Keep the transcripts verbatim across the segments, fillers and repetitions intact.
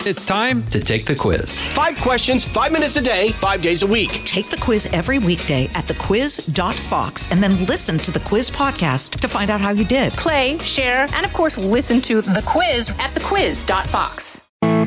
It's time to take the quiz. Five questions, five minutes a day, five days a week. Take the quiz every weekday at the quiz dot fox and then listen to the quiz podcast to find out how you did. Play, share, and of course, listen to the quiz at the quiz dot fox.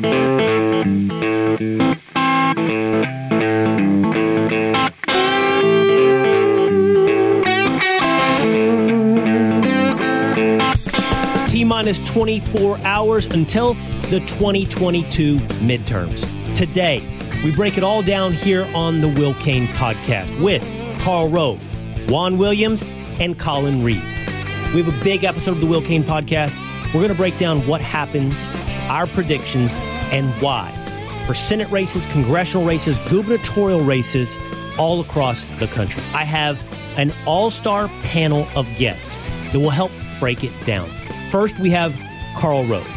T-minus twenty-four hours until the twenty twenty-two midterms. Today, we break it all down here on the Will Cain Podcast with Karl Rove, Juan Williams, and Colin Reed. We have a big episode of the Will Cain Podcast. We're going to break down what happens, our predictions, and why for Senate races, congressional races, gubernatorial races all across the country. I have an all-star panel of guests that will help break it down. First, we have Karl Rove,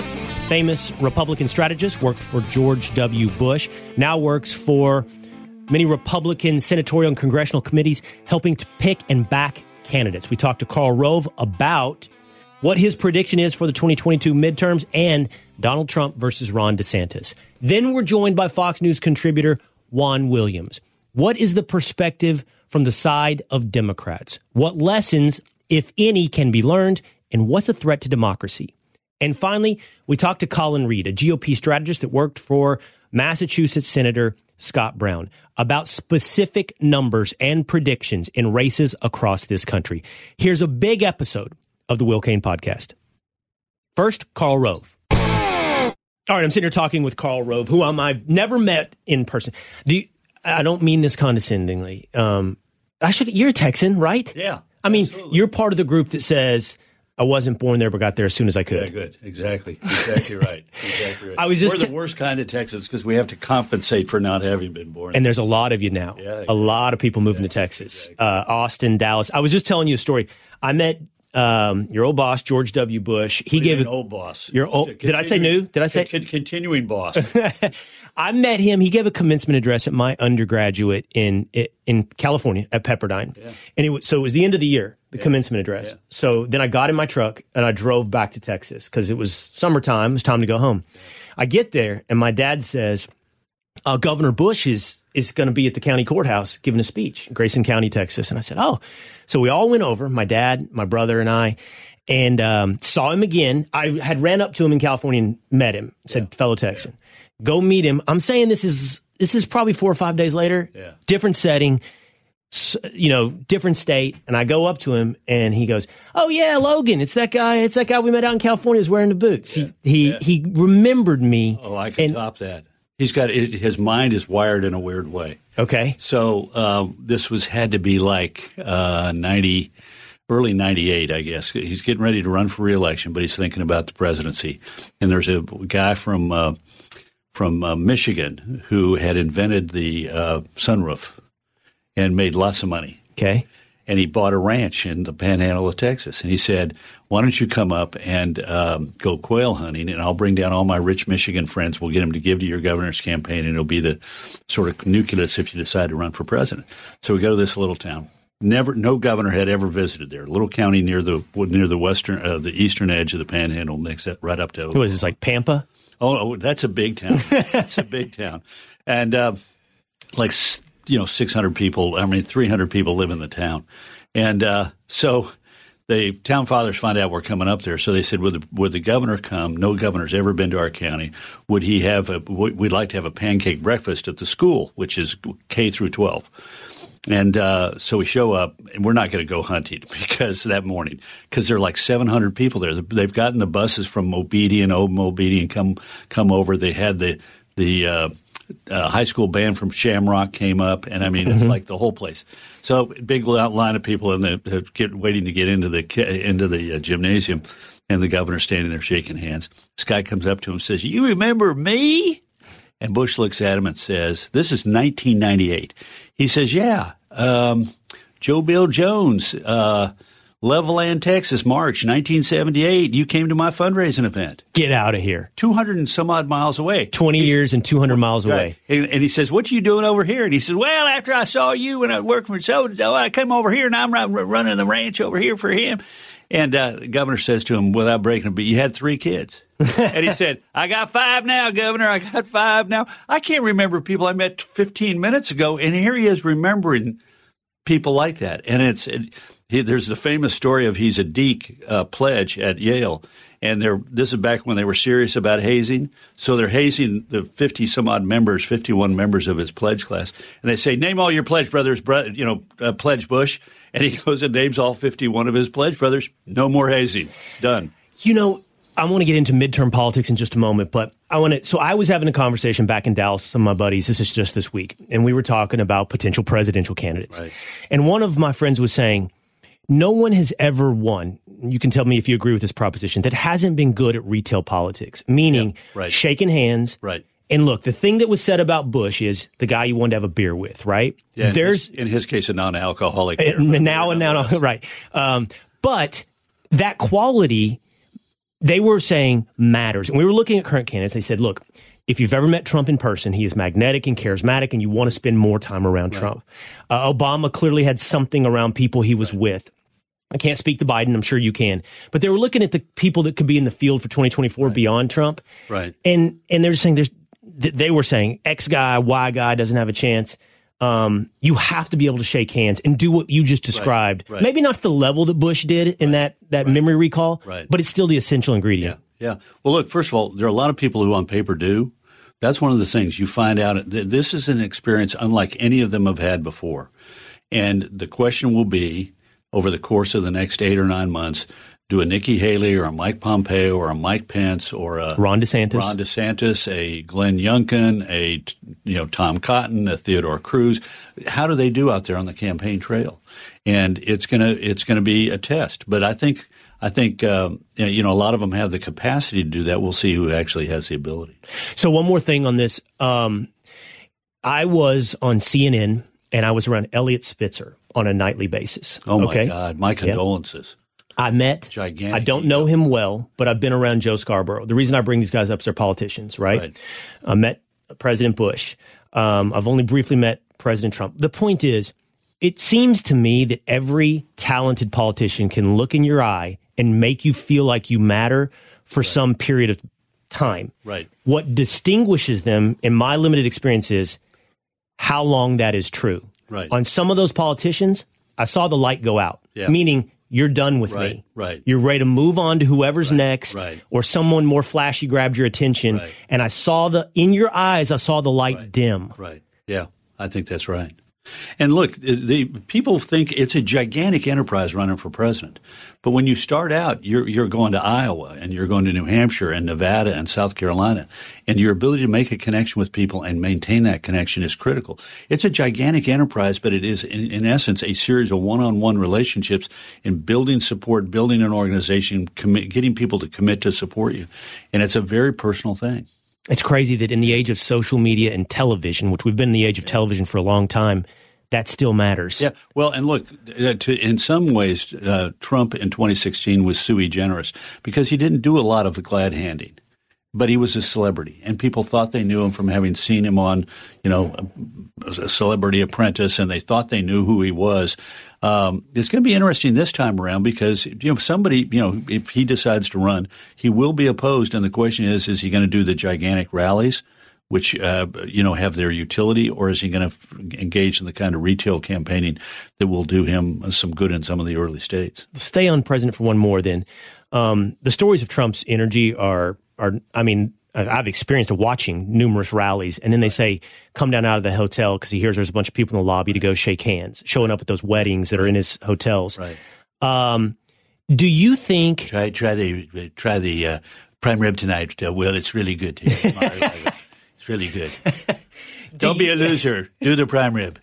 famous Republican strategist, worked for George W. Bush, now works for many Republican senatorial and congressional committees, helping to pick and back candidates. We talked to Karl Rove about what his prediction is for the twenty twenty-two midterms and Donald Trump versus Ron DeSantis. Then we're joined by Fox News contributor Juan Williams. What is the perspective from the side of Democrats? What lessons, if any, can be learned? And what's a threat to democracy? And finally, we talked to Colin Reed, a G O P strategist that worked for Massachusetts Senator Scott Brown, about specific numbers and predictions in races across this country. Here's a big episode of the Will Cain Podcast. First, Karl Rove. All right, I'm sitting here talking with Karl Rove, who um, I've never met in person. Do you, I don't mean this condescendingly. Um, I should. You're a Texan, right? Yeah. I mean, absolutely. You're part of the group that says, I wasn't born there, but got there as soon as I could. Yeah, good. Exactly. Exactly right. Exactly right. I was just We're the t- worst kind of Texans because we have to compensate for not having been born. And there's a lot of you now. Yeah, exactly. A lot of people moving yeah, to Texas. Exactly. Uh, Austin, Dallas. I was just telling you a story. I met um, your old boss, George W. Bush. He what gave an a, old boss. Your old, did I say new? Did I say con- continuing boss? I met him. He gave a commencement address at my undergraduate in in California at Pepperdine, yeah. and it was so it was the end of the year, the yeah. commencement address. Yeah. So then I got in my truck and I drove back to Texas because it was summertime. It was time to go home. Yeah. I get there and my dad says, uh, "Governor Bush is is going to be at the county courthouse giving a speech, in Grayson County, Texas." And I said, "Oh," so we all went over. My dad, my brother, and I. And um, saw him again. I had ran up to him in California and met him. Said, yeah. fellow Texan, yeah. go meet him. I'm saying this is this is probably four or five days later. Yeah. Different setting, you know, different state. And I go up to him and he goes, "Oh yeah, Logan, it's that guy. It's that guy we met out in California. Who's wearing the boots." Yeah. He he, yeah. he remembered me. Oh, I can and, top that. He's got his mind is wired in a weird way. Okay. So uh, this was had to be like uh, ninety. Early ninety-eight, I guess. He's getting ready to run for re-election, but he's thinking about the presidency. And there's a guy from uh, from uh, Michigan who had invented the uh, sunroof and made lots of money. Okay. And he bought a ranch in the panhandle of Texas. And he said, "Why don't you come up and um, go quail hunting, and I'll bring down all my rich Michigan friends. We'll get them to give to your governor's campaign, and it'll be the sort of nucleus if you decide to run for president." So we go to this little town. Never, no governor had ever visited there. A little county near the near the western, uh, the eastern edge of the Panhandle, makes that right up to. What is this, like Pampa? Oh, oh that's a big town. That's a big town, and uh, like you know, six hundred people. I mean, three hundred people live in the town, and uh, so the town fathers find out we're coming up there. So they said, "Would the, would the governor come? No governor's ever been to our county. Would he have? A, we'd like to have a pancake breakfast at the school, which is K through twelve." And uh, so we show up, and we're not going to go hunting because that morning, because there are like seven hundred people there. They've gotten the buses from Mobedia and Old Mobedia and come come over. They had the the uh, uh, high school band from Shamrock came up, and I mean it's mm-hmm. like the whole place. So big line of people in the uh, get, waiting to get into the into the uh, gymnasium, and the governor standing there shaking hands. This guy comes up to him and says, "You remember me?" And Bush looks at him and says, "This is nineteen ninety-eight. He says, "Yeah, um, Joe Bill Jones, uh, Levelland, Texas, March nineteen seventy-eight. You came to my fundraising event." Get out of here. two hundred and some odd miles away. twenty He's, years and two hundred miles away. Right. And, and he says, "What are you doing over here?" And he says, "Well, after I saw you when I worked for so I came over here, and I'm run, running the ranch over here for him." And uh, the governor says to him, without breaking it, but you had three kids. And he said, I got five now, Governor. I got five now. I can't remember people I met fifteen minutes ago. And here he is remembering people like that. And it's it, he, there's the famous story of he's a Deke uh, pledge at Yale. And they're, this is back when they were serious about hazing. So they're hazing the fifty-some-odd members, fifty-one members of his pledge class. And they say, name all your pledge brothers, you know, uh, Pledge Bush. And he goes and names all fifty-one of his pledge brothers. No more hazing. Done. You know, I want to get into midterm politics in just a moment, but I want to. So I was having a conversation back in Dallas with some of my buddies. This is just this week. And we were talking about potential presidential candidates. Right. And one of my friends was saying, no one has ever won, you can tell me if you agree with this proposition, that hasn't been good at retail politics, meaning yeah, right. shaking hands. Right. And look, the thing that was said about Bush is the guy you wanted to have a beer with, right? Yeah, There's in his, in his case, a non-alcoholic beer. Now and now, right. Um, but that quality, they were saying matters. And we were looking at current candidates. They said, look, if you've ever met Trump in person, he is magnetic and charismatic, and you want to spend more time around right. Trump. Uh, Obama clearly had something around people he was right. with. I can't speak to Biden. I'm sure you can. But they were looking at the people that could be in the field for twenty twenty-four right. beyond Trump. Right. And and they're just saying there's they were saying X guy, Y guy doesn't have a chance. Um, you have to be able to shake hands and do what you just described. Right. Right. Maybe not to the level that Bush did in right. that, that right. memory recall, right. but it's still the essential ingredient. Yeah. yeah. Well, look, first of all, there are a lot of people who on paper do. That's one of the things you find out. This is an experience unlike any of them have had before. And the question will be, over the course of the next eight or nine months, do a Nikki Haley or a Mike Pompeo or a Mike Pence or a Ron DeSantis, Ron DeSantis, a Glenn Youngkin, a you know Tom Cotton, a Theodore Cruz. How do they do out there on the campaign trail? And it's gonna it's gonna be a test. But I think I think um, you know a lot of them have the capacity to do that. We'll see who actually has the ability. So one more thing on this, um, I was on C N N and I was around Eliot Spitzer on a nightly basis. Oh, my okay? God. My condolences. Yep. I met, Gigantic I don't know him well, but I've been around Joe Scarborough. The reason I bring these guys up is they're politicians, right? right. I met President Bush. Um, I've only briefly met President Trump. The point is, it seems to me that every talented politician can look in your eye and make you feel like you matter for right. some period of time. Right. What distinguishes them, in my limited experience, is how long that is true. Right. On some of those politicians, I saw the light go out, yeah. meaning you're done with right, me. Right. You're ready to move on to whoever's right, next, right. or someone more flashy grabbed your attention. Right. And I saw the, in your eyes, I saw the light right. dim. Right. Yeah, I think that's right. And look, the people think it's a gigantic enterprise running for president. But when you start out, you're you're going to Iowa and you're going to New Hampshire and Nevada and South Carolina. And your ability to make a connection with people and maintain that connection is critical. It's a gigantic enterprise, but it is, in, in essence, a series of one-on-one relationships in building support, building an organization, commit, getting people to commit to support you. And it's a very personal thing. It's crazy that in the age of social media and television, which we've been in the age of television for a long time, that still matters. Yeah. Well, and look, uh, to, in some ways, uh, Trump in twenty sixteen was sui generis because he didn't do a lot of glad handing, but he was a celebrity, and people thought they knew him from having seen him on, you know, a Celebrity Apprentice, and they thought they knew who he was. Um, it's going to be interesting this time around because, you know, somebody, you know, if he decides to run, he will be opposed. And the question is, is he going to do the gigantic rallies, which, uh, you know, have their utility, or is he going to f- engage in the kind of retail campaigning that will do him some good in some of the early states? Stay on president for one more then. Um, the stories of Trump's energy are, are, I mean, I've experienced watching numerous rallies, and then they say, come down out of the hotel because he hears there's a bunch of people in the lobby to go shake hands, showing up at those weddings that are in his hotels. Right. Um, do you think... Try try the try the uh, prime rib tonight, uh, Will. It's really good. It's really good. Don't be a loser. Do the prime rib.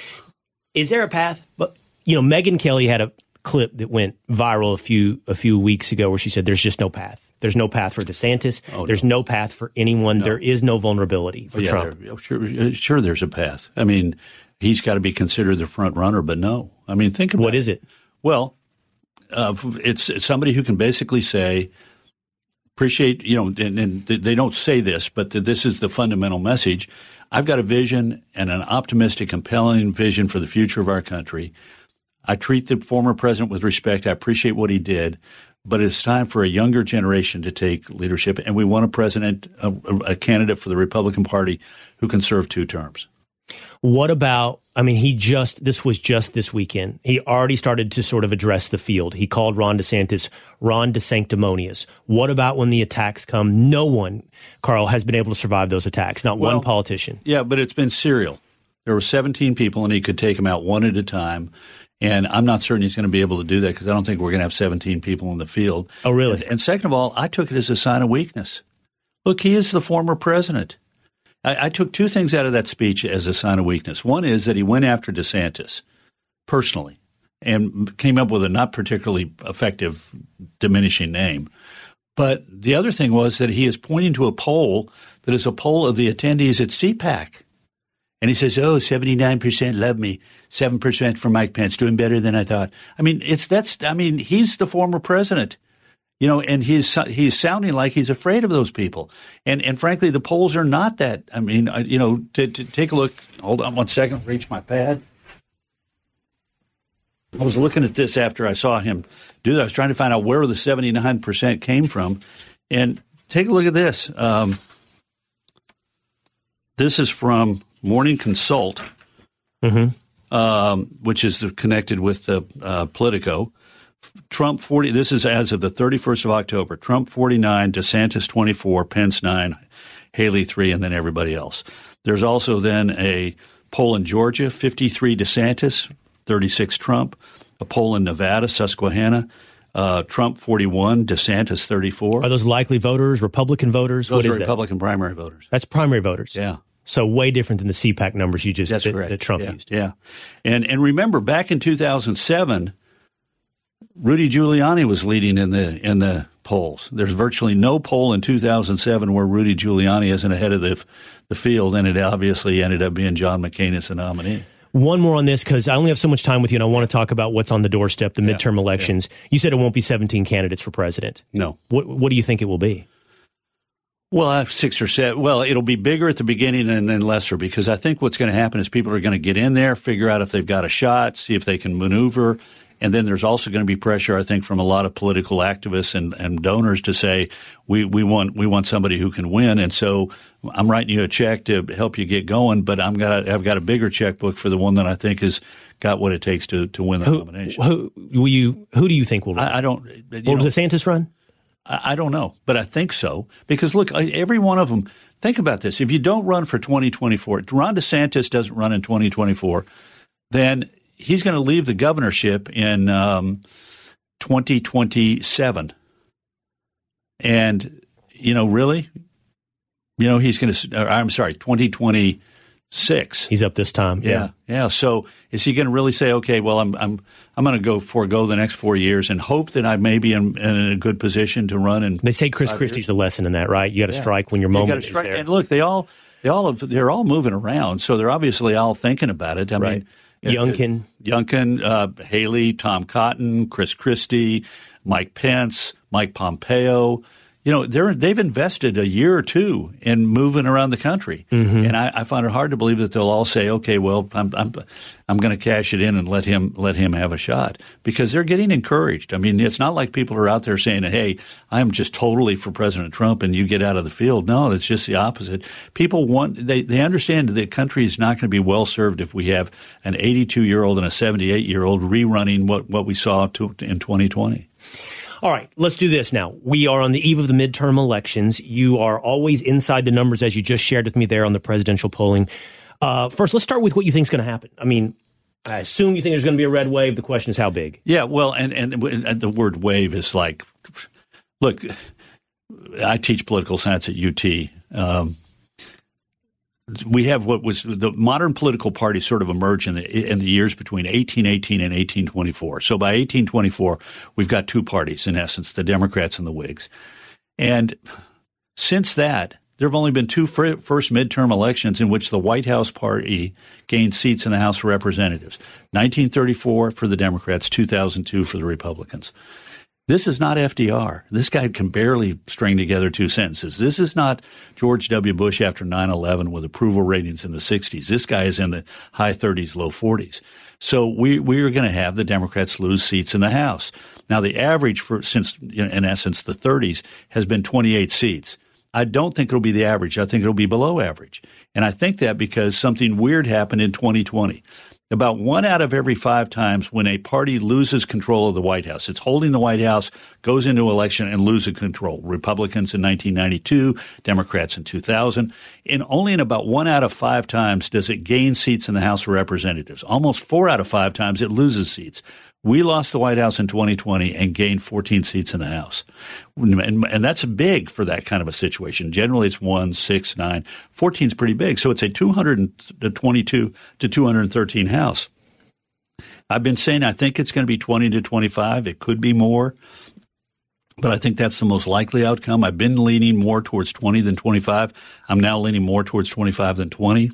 Is there a path? But, you know, Megyn Kelly had a clip that went viral a few a few weeks ago where she said there's just no path. There's no path for DeSantis. Oh, there's no. no path for anyone. No. There is no vulnerability for oh, yeah, Trump. There, sure, sure, there's a path. I mean, he's got to be considered the front runner, but no. I mean, think about it. What is it? Well, uh, it's, it's somebody who can basically say, appreciate, you know, and, and they don't say this, but this is the fundamental message. I've got a vision and an optimistic, compelling vision for the future of our country. I treat the former president with respect. I appreciate what he did. But it's time for a younger generation to take leadership, and we want a president, a, a candidate for the Republican Party who can serve two terms. What about, I mean, he just, this was just this weekend. He already started to sort of address the field. He called Ron DeSantis Ron DeSanctimonious. What about when the attacks come? No one, Carl, has been able to survive those attacks, not well, one politician. Yeah, but it's been serial. There were seventeen people, and he could take them out one at a time. And I'm not certain he's going to be able to do that because I don't think we're going to have seventeen people in the field. Oh, really? And, and second of all, I took it as a sign of weakness. Look, he is the former president. I, I took two things out of that speech as a sign of weakness. One is that he went after DeSantis personally and came up with a not particularly effective, diminishing name. But the other thing was that he is pointing to a poll that is a poll of the attendees at C PAC. And he says, oh, seventy-nine percent love me, seven percent for Mike Pence, doing better than I thought. I mean, it's that's I mean, he's the former president, you know, and he's he's sounding like he's afraid of those people. And and frankly, the polls are not that. I mean, you know, to, to take a look. Hold on one second. Reach my pad. I was looking at this after I saw him do that. I was trying to find out where the seventy-nine percent came from. And take a look at this. Um, this is from Morning Consult, mm-hmm. um, which is the, connected with the uh, Politico. Trump forty. This is as of the thirty-first of October. Trump forty-nine, DeSantis twenty-four, Pence nine, Haley three, and then everybody else. There's also then a poll in Georgia, fifty-three DeSantis, thirty-six Trump. A poll in Nevada, Susquehanna, uh, Trump forty-one, DeSantis thirty-four. Are those likely voters, Republican voters? Those what are is Republican that? primary voters. That's primary voters. Yeah. So way different than the C PAC numbers you just That's that, correct. that Trump yeah, used. Yeah, and and remember back in two thousand seven, Rudy Giuliani was leading in the in the polls. There's virtually no poll in two thousand seven where Rudy Giuliani isn't ahead of the the field, and it obviously ended up being John McCain as the nominee. One more on this because I only have so much time with you, and I want to talk about what's on the doorstep, the midterm yeah, elections. Yeah. You said it won't be seventeen candidates for president. No. What What do you think it will be? Well, I have six or seven. Well, it'll be bigger at the beginning and then lesser because I think what's going to happen is people are going to get in there, figure out if they've got a shot, see if they can maneuver. And then there's also going to be pressure, I think, from a lot of political activists and, and donors to say we, we want we want somebody who can win. And so I'm writing you a check to help you get going, but I'm got I've got a bigger checkbook for the one that I think has got what it takes to, to win the who, nomination. Who will you? Who do you think will run? I, I don't. Will know, DeSantis run? I don't know, but I think so. Because, look, every one of them, think about this. If you don't run for twenty twenty-four, Ron DeSantis doesn't run in twenty twenty-four, then he's going to leave the governorship in um, twenty twenty-seven. And, you know, really? You know, he's going to – I'm sorry, twenty twenty-six. He's up this time. Yeah, yeah. yeah. So is he going to really say, okay, well, I'm I'm I'm going to go forego the next four years and hope that I may be in, in a good position to run? And they say Chris Christie's years. The lesson in that, right? You got to yeah. strike when your moment you is strike. there. And look, they all they all have, they're all moving around, so they're obviously all thinking about it. I right. mean, Youngkin, Youngkin, uh, Haley, Tom Cotton, Chris Christie, Mike Pence, Mike Pompeo. You know, they're they've invested a year or two in moving around the country, mm-hmm. and I, I find it hard to believe that they'll all say, "Okay, well, I'm I'm I'm going to cash it in and let him let him have a shot," because they're getting encouraged. I mean, it's not like people are out there saying, "Hey, I'm just totally for President Trump," and you get out of the field. No, it's just the opposite. People want they they understand that the country is not going to be well served if we have an eighty-two year old and a seventy-eight year old rerunning what what we saw to, in twenty twenty. All right, let's do this now. We are on the eve of the midterm elections. You are always inside the numbers, as you just shared with me there on the presidential polling. Uh, first, let's start with what you think is going to happen. I mean, I assume you think there's going to be a red wave. The question is how big. Yeah, well, and, and, and the word wave is like, look, I teach political science at U T. Um, we have what was the modern political parties sort of emerged in the in the years between eighteen eighteen and eighteen twenty-four. So by eighteen twenty-four, we've got two parties in essence, the Democrats and the Whigs. And since that, there have only been two fir- first midterm elections in which the White House party gained seats in the House of Representatives. nineteen thirty-four for the Democrats, two thousand two for the Republicans. This is not F D R. This guy can barely string together two sentences. This is not George W. Bush after nine eleven with approval ratings in the sixties. This guy is in the high thirties, low forties. So we we are going to have the Democrats lose seats in the House. Now, the average for since, in essence, the thirties has been twenty-eight seats. I don't think it'll be the average. I think it'll be below average. And I think that because something weird happened in twenty twenty. About one out of every five times when a party loses control of the White House, it's holding the White House, goes into election and loses control. Republicans in nineteen ninety-two, Democrats in two thousand. And only in about one out of five times does it gain seats in the House of Representatives. Almost four out of five times it loses seats. We lost the White House in twenty twenty and gained fourteen seats in the House. And, and that's big for that kind of a situation. Generally, it's one, six, nine. fourteen is pretty big. So it's a two hundred twenty-two to two hundred thirteen House. I've been saying I think it's going to be twenty to twenty-five. It could be more. But I think that's the most likely outcome. I've been leaning more towards twenty than twenty-five. I'm now leaning more towards twenty-five than twenty.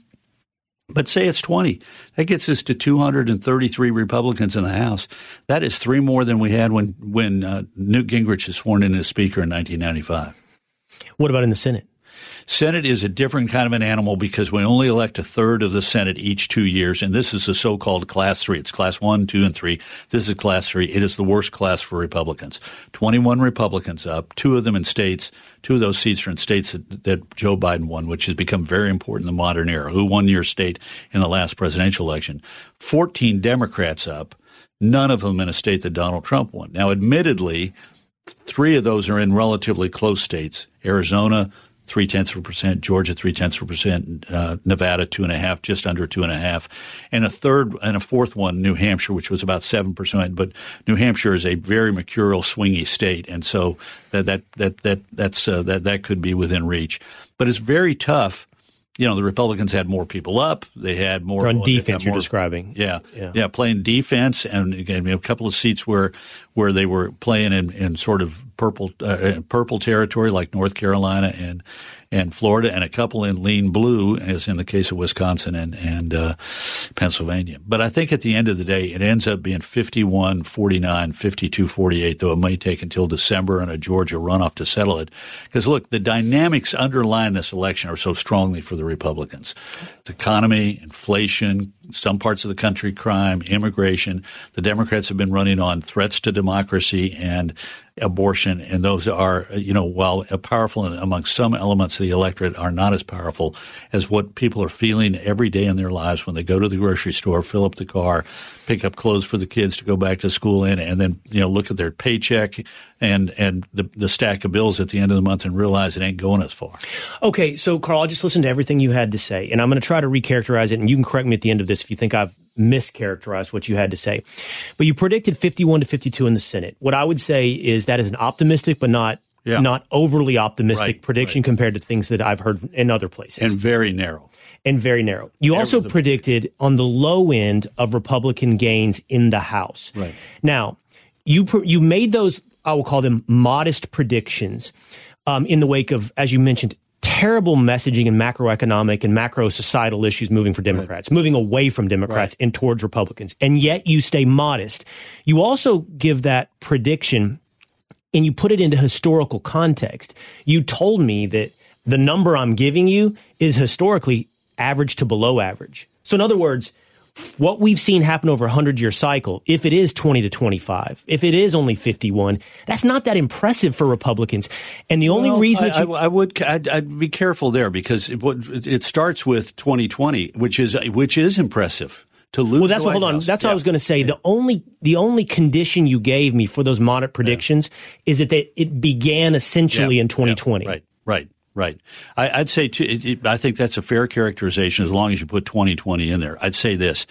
But say it's twenty. That gets us to two hundred thirty-three Republicans in the House. That is three more than we had when, when uh, Newt Gingrich is sworn in as Speaker in nineteen ninety-five. What about in the Senate? Senate is a different kind of an animal because we only elect a third of the Senate each two years, and this is the so-called Class three. It's Class one, two, and three. This is Class three. It is the worst class for Republicans. twenty-one Republicans up, two of them in states. Two of those seats are in states that, that Joe Biden won, which has become very important in the modern era. Who won your state in the last presidential election? fourteen Democrats up, none of them in a state that Donald Trump won. Now, admittedly, three of those are in relatively close states. Arizona, three-tenths of a percent, Georgia, three-tenths of a percent, uh, Nevada, two and a half, just under two and a half, and a third and a fourth one, New Hampshire, which was about seven percent. But New Hampshire is a very mercurial, swingy state, and so that that that that that's uh, that that could be within reach. But it's very tough. You know, the Republicans had more people up. They had more. They're on defense, more, you're describing. Yeah, yeah, yeah, playing defense, and again, a couple of seats where where they were playing in, in sort of purple uh, purple territory, like North Carolina and and Florida, and a couple in lean blue, as in the case of Wisconsin and and uh, Pennsylvania. But I think at the end of the day, it ends up being fifty-one forty-nine, fifty-two forty-eight, though it may take until December and a Georgia runoff to settle it. Because look, the dynamics underlying this election are so strongly for the Republicans. It's economy, inflation, some parts of the country, crime, immigration. The Democrats have been running on threats to democracy and abortion, and those are, you know, while powerful among some elements of the electorate, are not as powerful as what people are feeling every day in their lives when they go to the grocery store, fill up the car, pick up clothes for the kids to go back to school in, and then, you know, look at their paycheck and and the, the stack of bills at the end of the month and realize it ain't going as far. Okay, so Carl, I'll just listen to everything you had to say, and I'm going to try to recharacterize it, and you can correct me at the end of this if you think I've mischaracterized what you had to say. But you predicted fifty-one to fifty-two in the Senate. What I would say is that is an optimistic but not yeah. not overly optimistic right, prediction right. compared to things that I've heard in other places. And very narrow. And very narrow. You also the, predicted on the low end of Republican gains in the House. Right. Now, you you made those, I will call them modest predictions um, in the wake of, as you mentioned, terrible messaging and macroeconomic and macro societal issues moving for Democrats, right. moving away from Democrats right. and towards Republicans. And yet you stay modest. You also give that prediction and you put it into historical context. You told me that the number I'm giving you is historically average to below average. So in other words, what we've seen happen over a hundred-year cycle, if it is twenty to twenty-five, if it is only fifty-one, that's not that impressive for Republicans. And the only well, reason I, that you... I, I would I'd, I'd be careful there because it, it starts with twenty twenty, which is which is impressive. To lose well, that's the what, hold on. House. That's yeah. what I was going to say. Yeah. The only the only condition you gave me for those moderate predictions yeah. is that they, it began essentially yeah. in twenty twenty. Yeah. Right, right. Right. I, I'd say, too, it, it, I think that's a fair characterization as long as you put twenty twenty in there. I'd say this.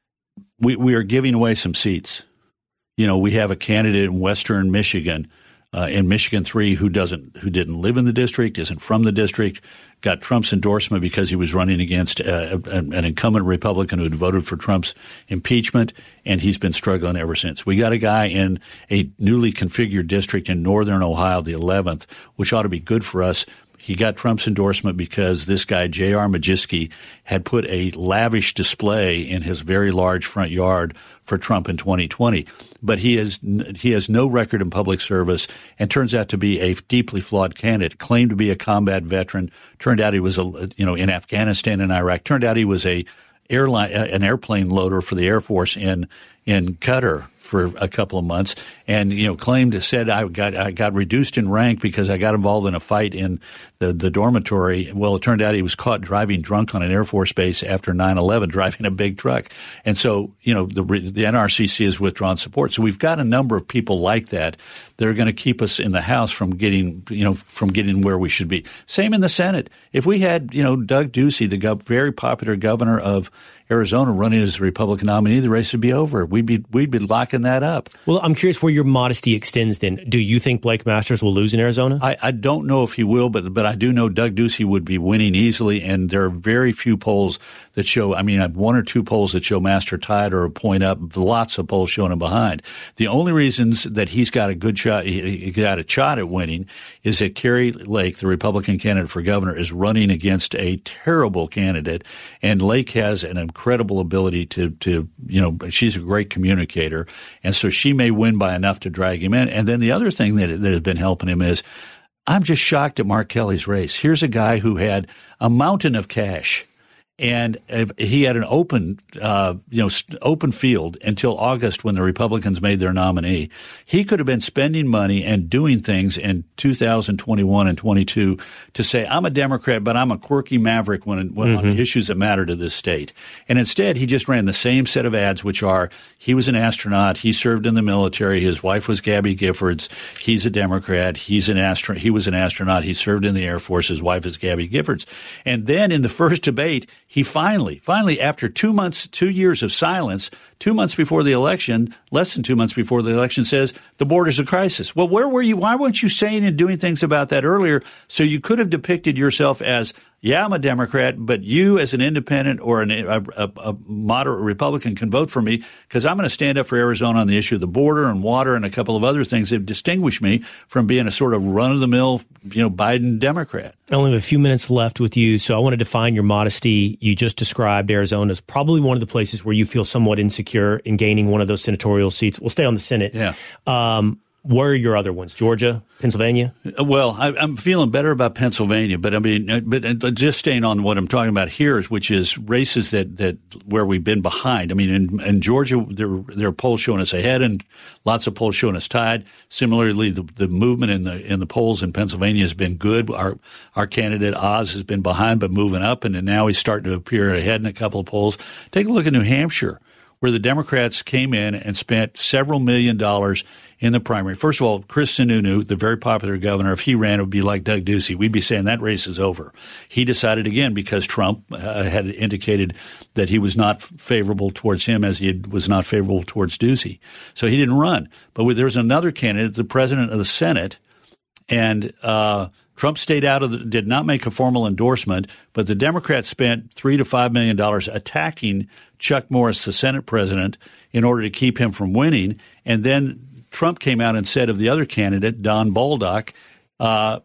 We, we are giving away some seats. You know, we have a candidate in Western Michigan, uh, in Michigan three, who doesn't, who didn't live in the district, isn't from the district, got Trump's endorsement because he was running against uh, an, an incumbent Republican who had voted for Trump's impeachment, and he's been struggling ever since. We got a guy in a newly configured district in northern Ohio, the eleventh, which ought to be good for us. He got Trump's endorsement because this guy, J R. Majewski, had put a lavish display in his very large front yard for Trump in twenty twenty. But he has he has no record in public service and turns out to be a deeply flawed candidate. Claimed to be a combat veteran. Turned out he was a you know in Afghanistan and Iraq. Turned out he was a airline an airplane loader for the Air Force in in Qatar for a couple of months, and you know claimed said I got I got reduced in rank because I got involved in a fight in the, the dormitory. Well, it turned out he was caught driving drunk on an Air Force base after nine eleven, driving a big truck, and so you know the the N R C C has withdrawn support. So we've got a number of people like that that are going to keep us in the House from getting you know from getting where we should be. Same in the Senate. If we had you know Doug Ducey, the gov- very popular governor of Arizona, running as the Republican nominee, the race would be over. We'd be we'd be locking that up. Well, I'm curious where your modesty extends then. Do you think Blake Masters will lose in Arizona? I, I don't know if he will, but but I do know Doug Ducey would be winning easily, and there are very few polls that show, I mean, I have one or two polls that show Master tied or a point up, lots of polls showing him behind. The only reasons that he's got a good shot, he, he got a shot at winning, is that Kari Lake, the Republican candidate for governor, is running against a terrible candidate, and Lake has an incredible ability to, to you know, she's a great communicator, and so she may win by enough to drag him in. And then the other thing that, that has been helping him is I'm just shocked at Mark Kelly's race. Here's a guy who had a mountain of cash, and he had an open, uh, you know, open field until August when the Republicans made their nominee. He could have been spending money and doing things in two thousand twenty-one and twenty-two to say, I'm a Democrat, but I'm a quirky maverick when, when mm-hmm. on the issues that matter to this state. And instead, he just ran the same set of ads, which are he was an astronaut, he served in the military, his wife was Gabby Giffords, he's a Democrat, he's an astro- he was an astronaut, he served in the Air Force, his wife is Gabby Giffords. And then in the first debate, he finally, finally, after two months, two years of silence, two months before the election, less than two months before the election, says the border's a crisis. Well, where were you? Why weren't you saying and doing things about that earlier? So you could have depicted yourself as, yeah, I'm a Democrat, but you as an independent or an, a, a, a moderate Republican can vote for me because I'm going to stand up for Arizona on the issue of the border and water and a couple of other things that distinguish me from being a sort of run-of-the-mill, you know, Biden Democrat. I only have a few minutes left with you, so I want to define your modesty. You just described Arizona as probably one of the places where you feel somewhat insecure in gaining one of those senatorial seats. We'll stay on the Senate. Yeah. Um, where are your other ones? Georgia, Pennsylvania? Well, I, I'm feeling better about Pennsylvania, but I mean, but just staying on what I'm talking about here, is which is races that, that where we've been behind. I mean, in, in Georgia, there there are polls showing us ahead, and lots of polls showing us tied. Similarly, the, the movement in the in the polls in Pennsylvania has been good. Our our candidate Oz has been behind, but moving up, and now he's starting to appear ahead in a couple of polls. Take a look at New Hampshire, where the Democrats came in and spent several million dollars in the primary. First of all, Chris Sununu, the very popular governor, if he ran, it would be like Doug Ducey. We'd be saying that race is over. He decided again, because Trump uh, had indicated that he was not favorable towards him as he was not favorable towards Ducey. So he didn't run. But there was another candidate, the president of the Senate, and uh, Trump stayed out of the, did not make a formal endorsement, but the Democrats spent three to five million dollars attacking Chuck Norris, the Senate president, in order to keep him from winning. And then Trump came out and said of the other candidate, Don Bolduc, uh,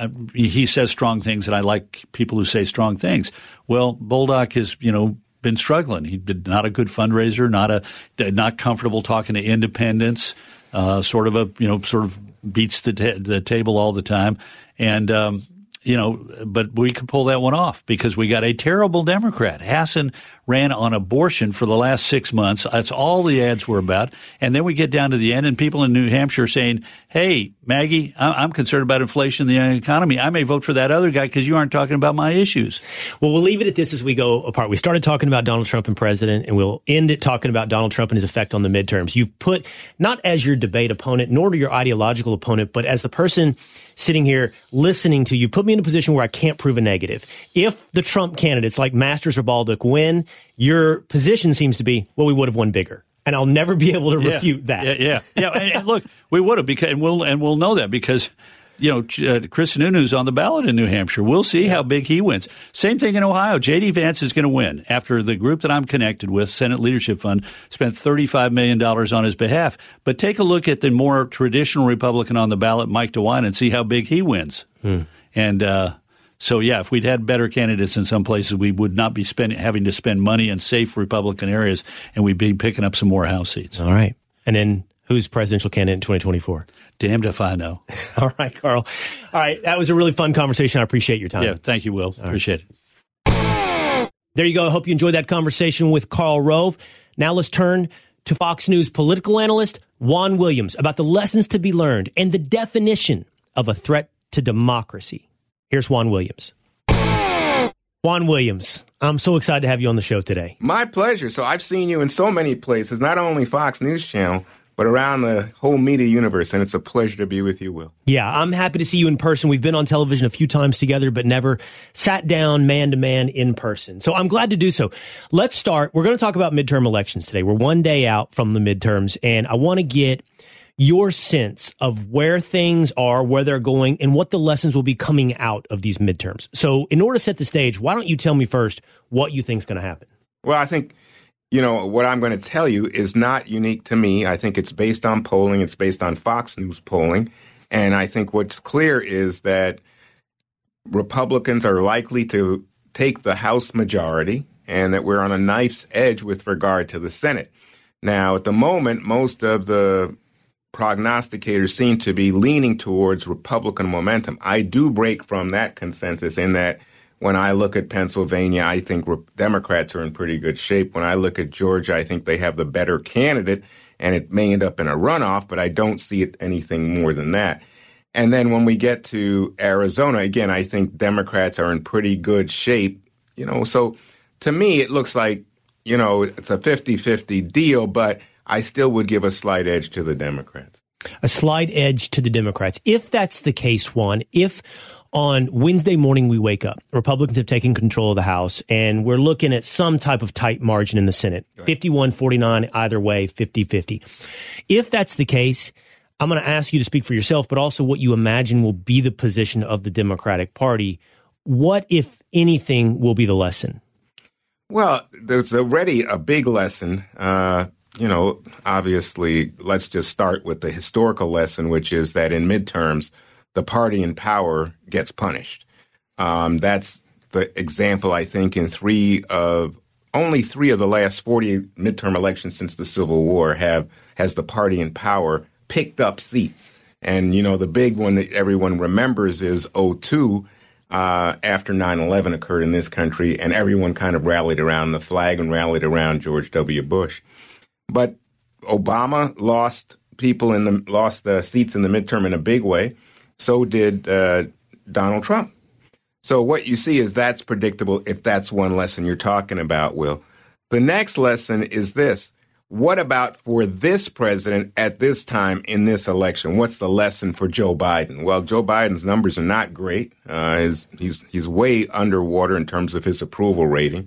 he says strong things, and I like people who say strong things. Well, Bolduc has, you know, been struggling. He's been not a good fundraiser, not a not comfortable talking to independents, uh, sort of a, you know, sort of beats the, ta- the table all the time. And, um, you know, but we could pull that one off because we got a terrible Democrat. Hassan ran on abortion for the last six months. That's all the ads were about. And then we get down to the end, and people in New Hampshire saying, hey, Maggie, I'm concerned about inflation in the economy. I may vote for that other guy because you aren't talking about my issues. Well, we'll leave it at this as we go apart. We started talking about Donald Trump and president, and we'll end it talking about Donald Trump and his effect on the midterms. You've put, not as your debate opponent, nor your ideological opponent, but as the person sitting here listening to you, put me in a position where I can't prove a negative. If the Trump candidates like Masters or Bolduc win, your position seems to be, well, we would have won bigger. And I'll never be able to yeah. refute that. Yeah, yeah. yeah. And, and look, we would have, because and we'll and we'll know that because, you know, uh, Chris Sununu's on the ballot in New Hampshire. We'll see how big he wins. Same thing in Ohio. J D. Vance is going to win after the group that I'm connected with, Senate Leadership Fund, spent thirty-five million dollars on his behalf. But take a look at the more traditional Republican on the ballot, Mike DeWine, and see how big he wins. Hmm. And uh, So, yeah, if we'd had better candidates in some places, we would not be spending, having to spend money in safe Republican areas, and we'd be picking up some more House seats. All right. And then who's presidential candidate in twenty twenty-four? Damned if I know. All right, Carl. All right. That was a really fun conversation. I appreciate your time. Yeah, thank you, Will. All appreciate right. it. There you go. I hope you enjoyed that conversation with Karl Rove. Now let's turn to Fox News political analyst Juan Williams about the lessons to be learned and the definition of a threat to democracy. Here's Juan Williams. Juan Williams, I'm so excited to have you on the show today. My pleasure. So I've seen you in so many places, not only Fox News Channel, but around the whole media universe, and it's a pleasure to be with you, Will. Yeah, I'm happy to see you in person. We've been on television a few times together, but never sat down man-to-man in person. So I'm glad to do so. Let's start. We're going to talk about midterm elections today. We're one day out from the midterms, and I want to get your sense of where things are, where they're going, and what the lessons will be coming out of these midterms. So in order to set the stage, why don't you tell me first what you think is going to happen? Well, I think, you know, what I'm going to tell you is not unique to me. I think it's based on polling. It's based on Fox News polling. And I think what's clear is that Republicans are likely to take the House majority and that we're on a knife's edge with regard to the Senate. Now, at the moment, most of the prognosticators seem to be leaning towards Republican momentum. I do break from that consensus in that when I look at Pennsylvania, I think re- Democrats are in pretty good shape. When I look at Georgia, I think they have the better candidate, and it may end up in a runoff, but I don't see it anything more than that. And then when we get to Arizona, again, I think Democrats are in pretty good shape. You know, so to me, it looks like, you know, it's a fifty-fifty deal, but I still would give a slight edge to the Democrats. A slight edge to the Democrats. If that's the case, Juan, if on Wednesday morning we wake up, Republicans have taken control of the House, and we're looking at some type of tight margin in the Senate, fifty-one forty-nine, either way, fifty-fifty. If that's the case, I'm going to ask you to speak for yourself, but also what you imagine will be the position of the Democratic Party. What, if anything, will be the lesson? Well, there's already a big lesson. Uh, you know, obviously, let's just start with the historical lesson, which is that in midterms, the party in power gets punished. Um, that's the example, I think, in three of only three of the last forty midterm elections since the Civil War have has the party in power picked up seats. And, you know, the big one that everyone remembers is oh two, uh, after nine eleven occurred in this country, and everyone kind of rallied around the flag and rallied around George W. Bush. But Obama lost people in the lost uh, seats in the midterm in a big way. So did uh, Donald Trump. So what you see is that's predictable if that's one lesson you're talking about, Will. The next lesson is this. What about for this president at this time in this election? What's the lesson for Joe Biden? Well, Joe Biden's numbers are not great. Uh, he's, he's, he's way underwater in terms of his approval rating.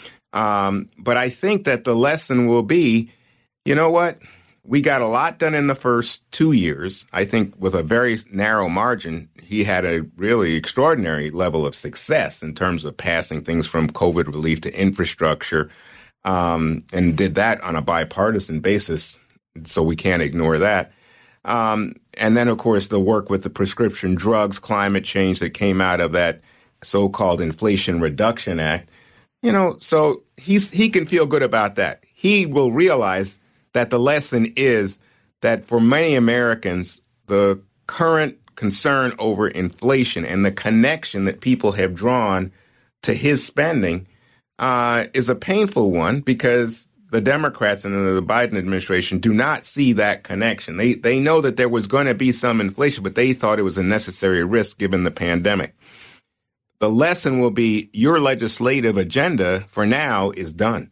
Um, but I think that the lesson will be, you know what? We got a lot done in the first two years. I think with a very narrow margin, he had a really extraordinary level of success in terms of passing things from COVID relief to infrastructure, um, and did that on a bipartisan basis. So we can't ignore that. Um, and then, of course, the work with the prescription drugs, climate change that came out of that so-called Inflation Reduction Act. You know, so he's he can feel good about that. He will realize that the lesson is that for many Americans, the current concern over inflation and the connection that people have drawn to his spending uh, is a painful one because the Democrats and the Biden administration do not see that connection. They they know that there was going to be some inflation, but they thought it was a necessary risk given the pandemic. The lesson will be your legislative agenda for now is done.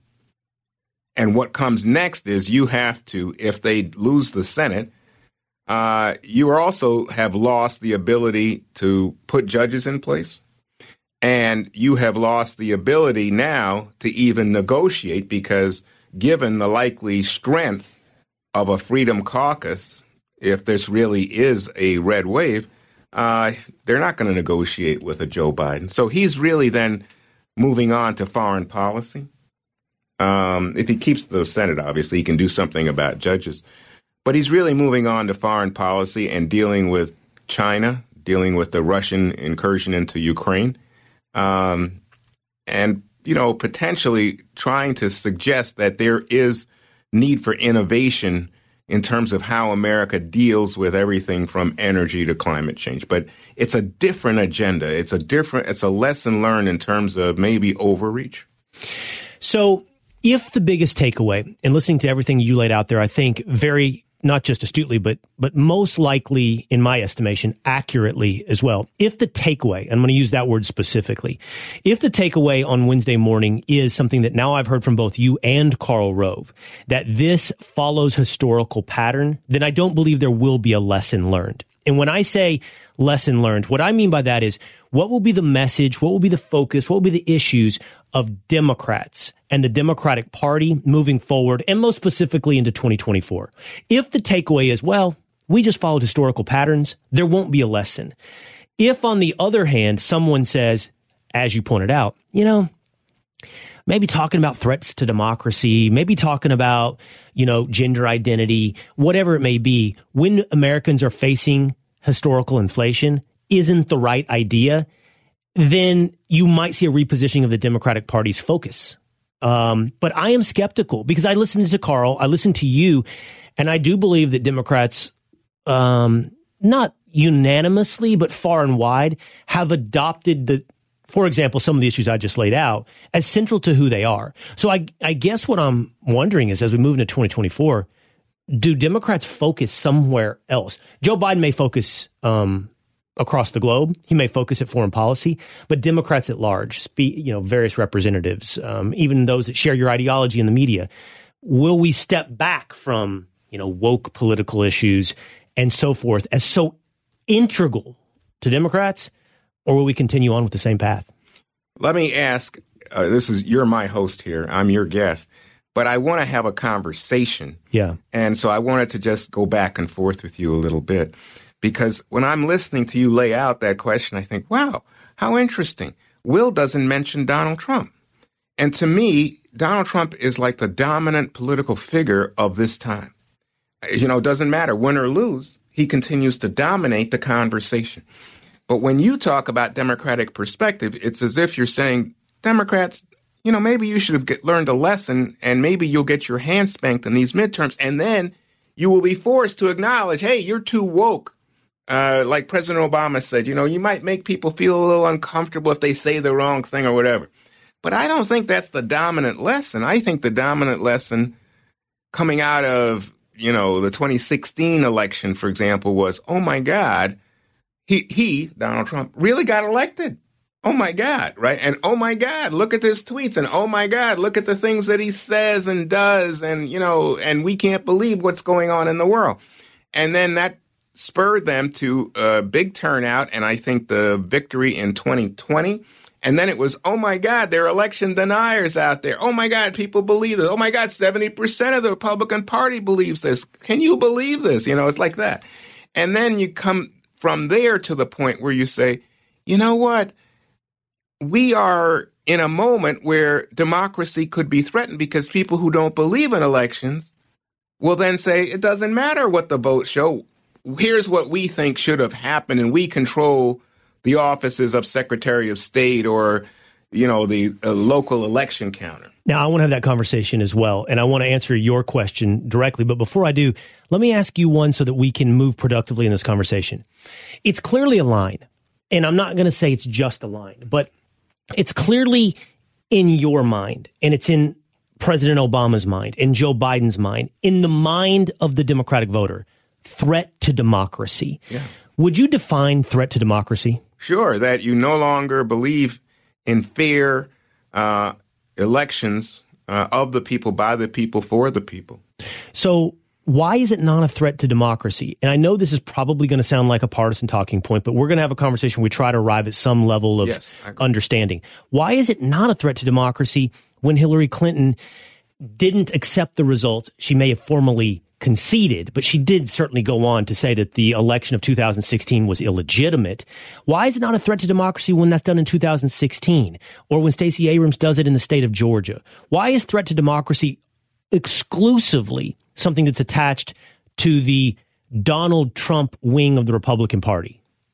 And what comes next is you have to, if they lose the Senate, uh, you also have lost the ability to put judges in place. And you have lost the ability now to even negotiate because given the likely strength of a Freedom Caucus, if this really is a red wave, uh, they're not going to negotiate with a Joe Biden. So he's really then moving on to foreign policy. Um, if he keeps the Senate, obviously, he can do something about judges. But he's really moving on to foreign policy and dealing with China, dealing with the Russian incursion into Ukraine. um, and, you know, potentially trying to suggest that there is need for innovation in terms of how America deals with everything from energy to climate change. But it's a different agenda. It's a different, it's a lesson learned in terms of maybe overreach. So if the biggest takeaway, and listening to everything you laid out there, I think very, not just astutely, but but most likely, in my estimation, accurately as well. If the takeaway, and I'm going to use that word specifically, if the takeaway on Wednesday morning is something that now I've heard from both you and Karl Rove, that this follows historical pattern, then I don't believe there will be a lesson learned. And when I say lesson learned, what I mean by that is what will be the message, what will be the focus, what will be the issues of Democrats and the Democratic Party moving forward, and most specifically into twenty twenty-four. If the takeaway is, well, we just followed historical patterns, there won't be a lesson. If, on the other hand, someone says, as you pointed out, you know, maybe talking about threats to democracy, maybe talking about, you know, gender identity, whatever it may be, when Americans are facing historical inflation, isn't the right idea, then you might see a repositioning of the Democratic Party's focus. Um, but I am skeptical because I listened to Karl, I listened to you, and I do believe that Democrats, um, not unanimously, but far and wide, have adopted the, for example, some of the issues I just laid out as central to who they are. So I, I guess what I'm wondering is, as we move into twenty twenty-four, do Democrats focus somewhere else? Joe Biden may focus um, across the globe. He may focus at foreign policy, but Democrats at large, spe- you know, various representatives, um, even those that share your ideology in the media, will we step back from, you know, woke political issues and so forth as so integral to Democrats, or will we continue on with the same path? Let me ask, uh, this is, you're my host here, I'm your guest, but I want to have a conversation. Yeah. And so I wanted to just go back and forth with you a little bit, because when I'm listening to you lay out that question, I think, wow, how interesting. Will doesn't mention Donald Trump. And to me, Donald Trump is like the dominant political figure of this time. You know, it doesn't matter win or lose. He continues to dominate the conversation. But when you talk about Democratic perspective, it's as if you're saying, Democrats, you know, maybe you should have get, learned a lesson, and maybe you'll get your hand spanked in these midterms, and then you will be forced to acknowledge, hey, you're too woke. Uh, like President Obama said, you know, you might make people feel a little uncomfortable if they say the wrong thing or whatever. But I don't think that's the dominant lesson. I think the dominant lesson coming out of, you know, the twenty sixteen election, for example, was, oh, my God, he, he, Donald Trump, really got elected. Oh, my God, right? And, oh, my God, look at his tweets. And, oh, my God, look at the things that he says and does. And, you know, and we can't believe what's going on in the world. And then that spurred them to a big turnout, and I think the victory in twenty twenty. And then it was, oh, my God, there are election deniers out there. Oh, my God, people believe this. Oh, my God, seventy percent of the Republican Party believes this. Can you believe this? You know, it's like that. And then you come from there to the point where you say, you know what? We are in a moment where democracy could be threatened because people who don't believe in elections will then say, it doesn't matter what the votes show. Here's what we think should have happened, and we control the offices of Secretary of State or, you know, the uh, local election counter. Now, I want to have that conversation as well, and I want to answer your question directly. But before I do, let me ask you one so that we can move productively in this conversation. It's clearly a line, and I'm not going to say it's just a line, but it's clearly in your mind, and it's in President Obama's mind, in Joe Biden's mind, in the mind of the Democratic voter. Threat to democracy. Yeah. Would you define threat to democracy? Sure, that you no longer believe in fair uh, elections uh, of the people, by the people, for the people. So why is it not a threat to democracy? And I know this is probably going to sound like a partisan talking point, but we're going to have a conversation where we try to arrive at some level of yes, understanding. Why is it not a threat to democracy when Hillary Clinton didn't accept the results? She may have formally conceded, but she did certainly go on to say that the election of two thousand sixteen was illegitimate. Why is it not a threat to democracy when that's done in two thousand sixteen, or when Stacey Abrams does it in the state of Georgia? Why is threat to democracy exclusively something that's attached to the Donald Trump wing of the Republican Party?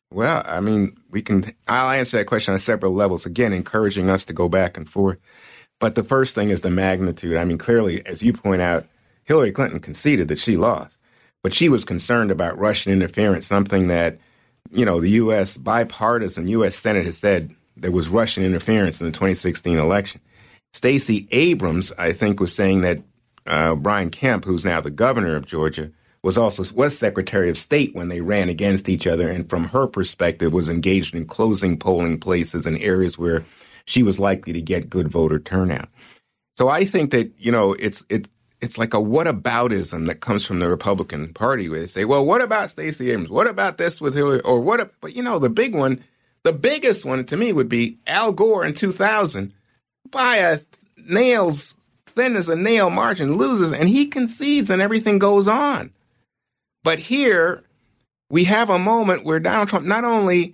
Well, I mean, we can, I'll answer that question on several levels, again, encouraging us to go back and forth. But the first thing is the magnitude. I mean, clearly, as you point out, Hillary Clinton conceded that she lost, but she was concerned about Russian interference, something that, you know, the U S bipartisan U S Senate has said there was Russian interference in the twenty sixteen election. Stacey Abrams, I think, was saying that uh, Brian Kemp, who's now the governor of Georgia, was also was Secretary of State when they ran against each other, and from her perspective was engaged in closing polling places in areas where she was likely to get good voter turnout. So I think that, you know, it's it it's like a whataboutism that comes from the Republican Party, where they say, well, what about Stacey Abrams? What about this with Hillary? Or what? But, you know, the big one, the biggest one to me would be Al Gore in two thousand by a nail's thin as a nail margin loses, and he concedes and everything goes on. But here we have a moment where Donald Trump not only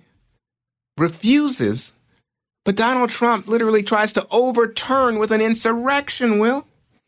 refuses, but Donald Trump literally tries to overturn with an insurrection, Will.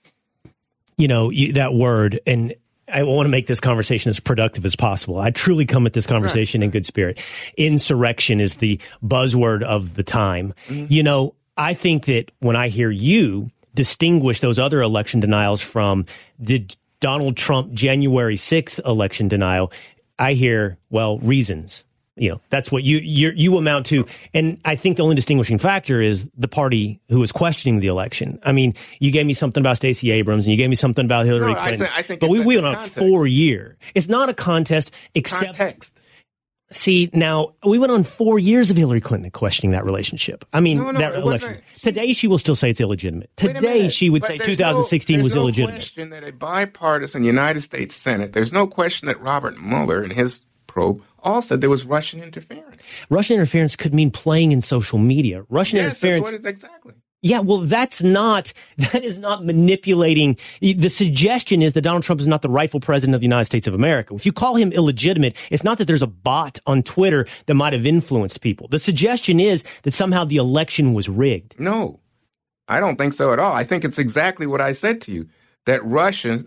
You know, you, that word, and I want to make this conversation as productive as possible. I truly come at this conversation right. in good spirit. Insurrection is the buzzword of the time. Mm-hmm. You know, I think that when I hear you distinguish those other election denials from the Donald Trump January sixth election denial, I hear, well, reasons. You know, that's what you you you amount to. And I think the only distinguishing factor is the party who is questioning the election. I mean, you gave me something about Stacey Abrams and you gave me something about Hillary no, Clinton. I, th- I think but we, we went on context. four year. It's not a contest except. Context. See, now, we went on four years of Hillary Clinton questioning that relationship. I mean, no, no, that election. Wasn't. Today, she will still say it's illegitimate. Today, she would but say two thousand sixteen no, was no illegitimate. There's no question that a bipartisan United States Senate, there's no question that Robert Mueller and his probe all said there was Russian interference. Russian interference could mean playing in social media. Russian yes, interference. That's what it, exactly. Yeah, well, that's not, that is not manipulating. The suggestion is that Donald Trump is not the rightful president of the United States of America. If you call him illegitimate, it's not that there's a bot on Twitter that might have influenced people. The suggestion is that somehow the election was rigged. No, I don't think so at all. I think it's exactly what I said to you, that Russia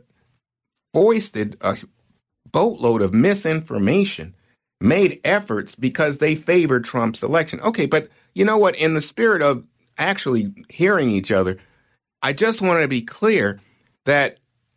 foisted a boatload of misinformation, made efforts because they favored Trump's election. Okay, but you know what? In the spirit of actually hearing each other, I just want to be clear that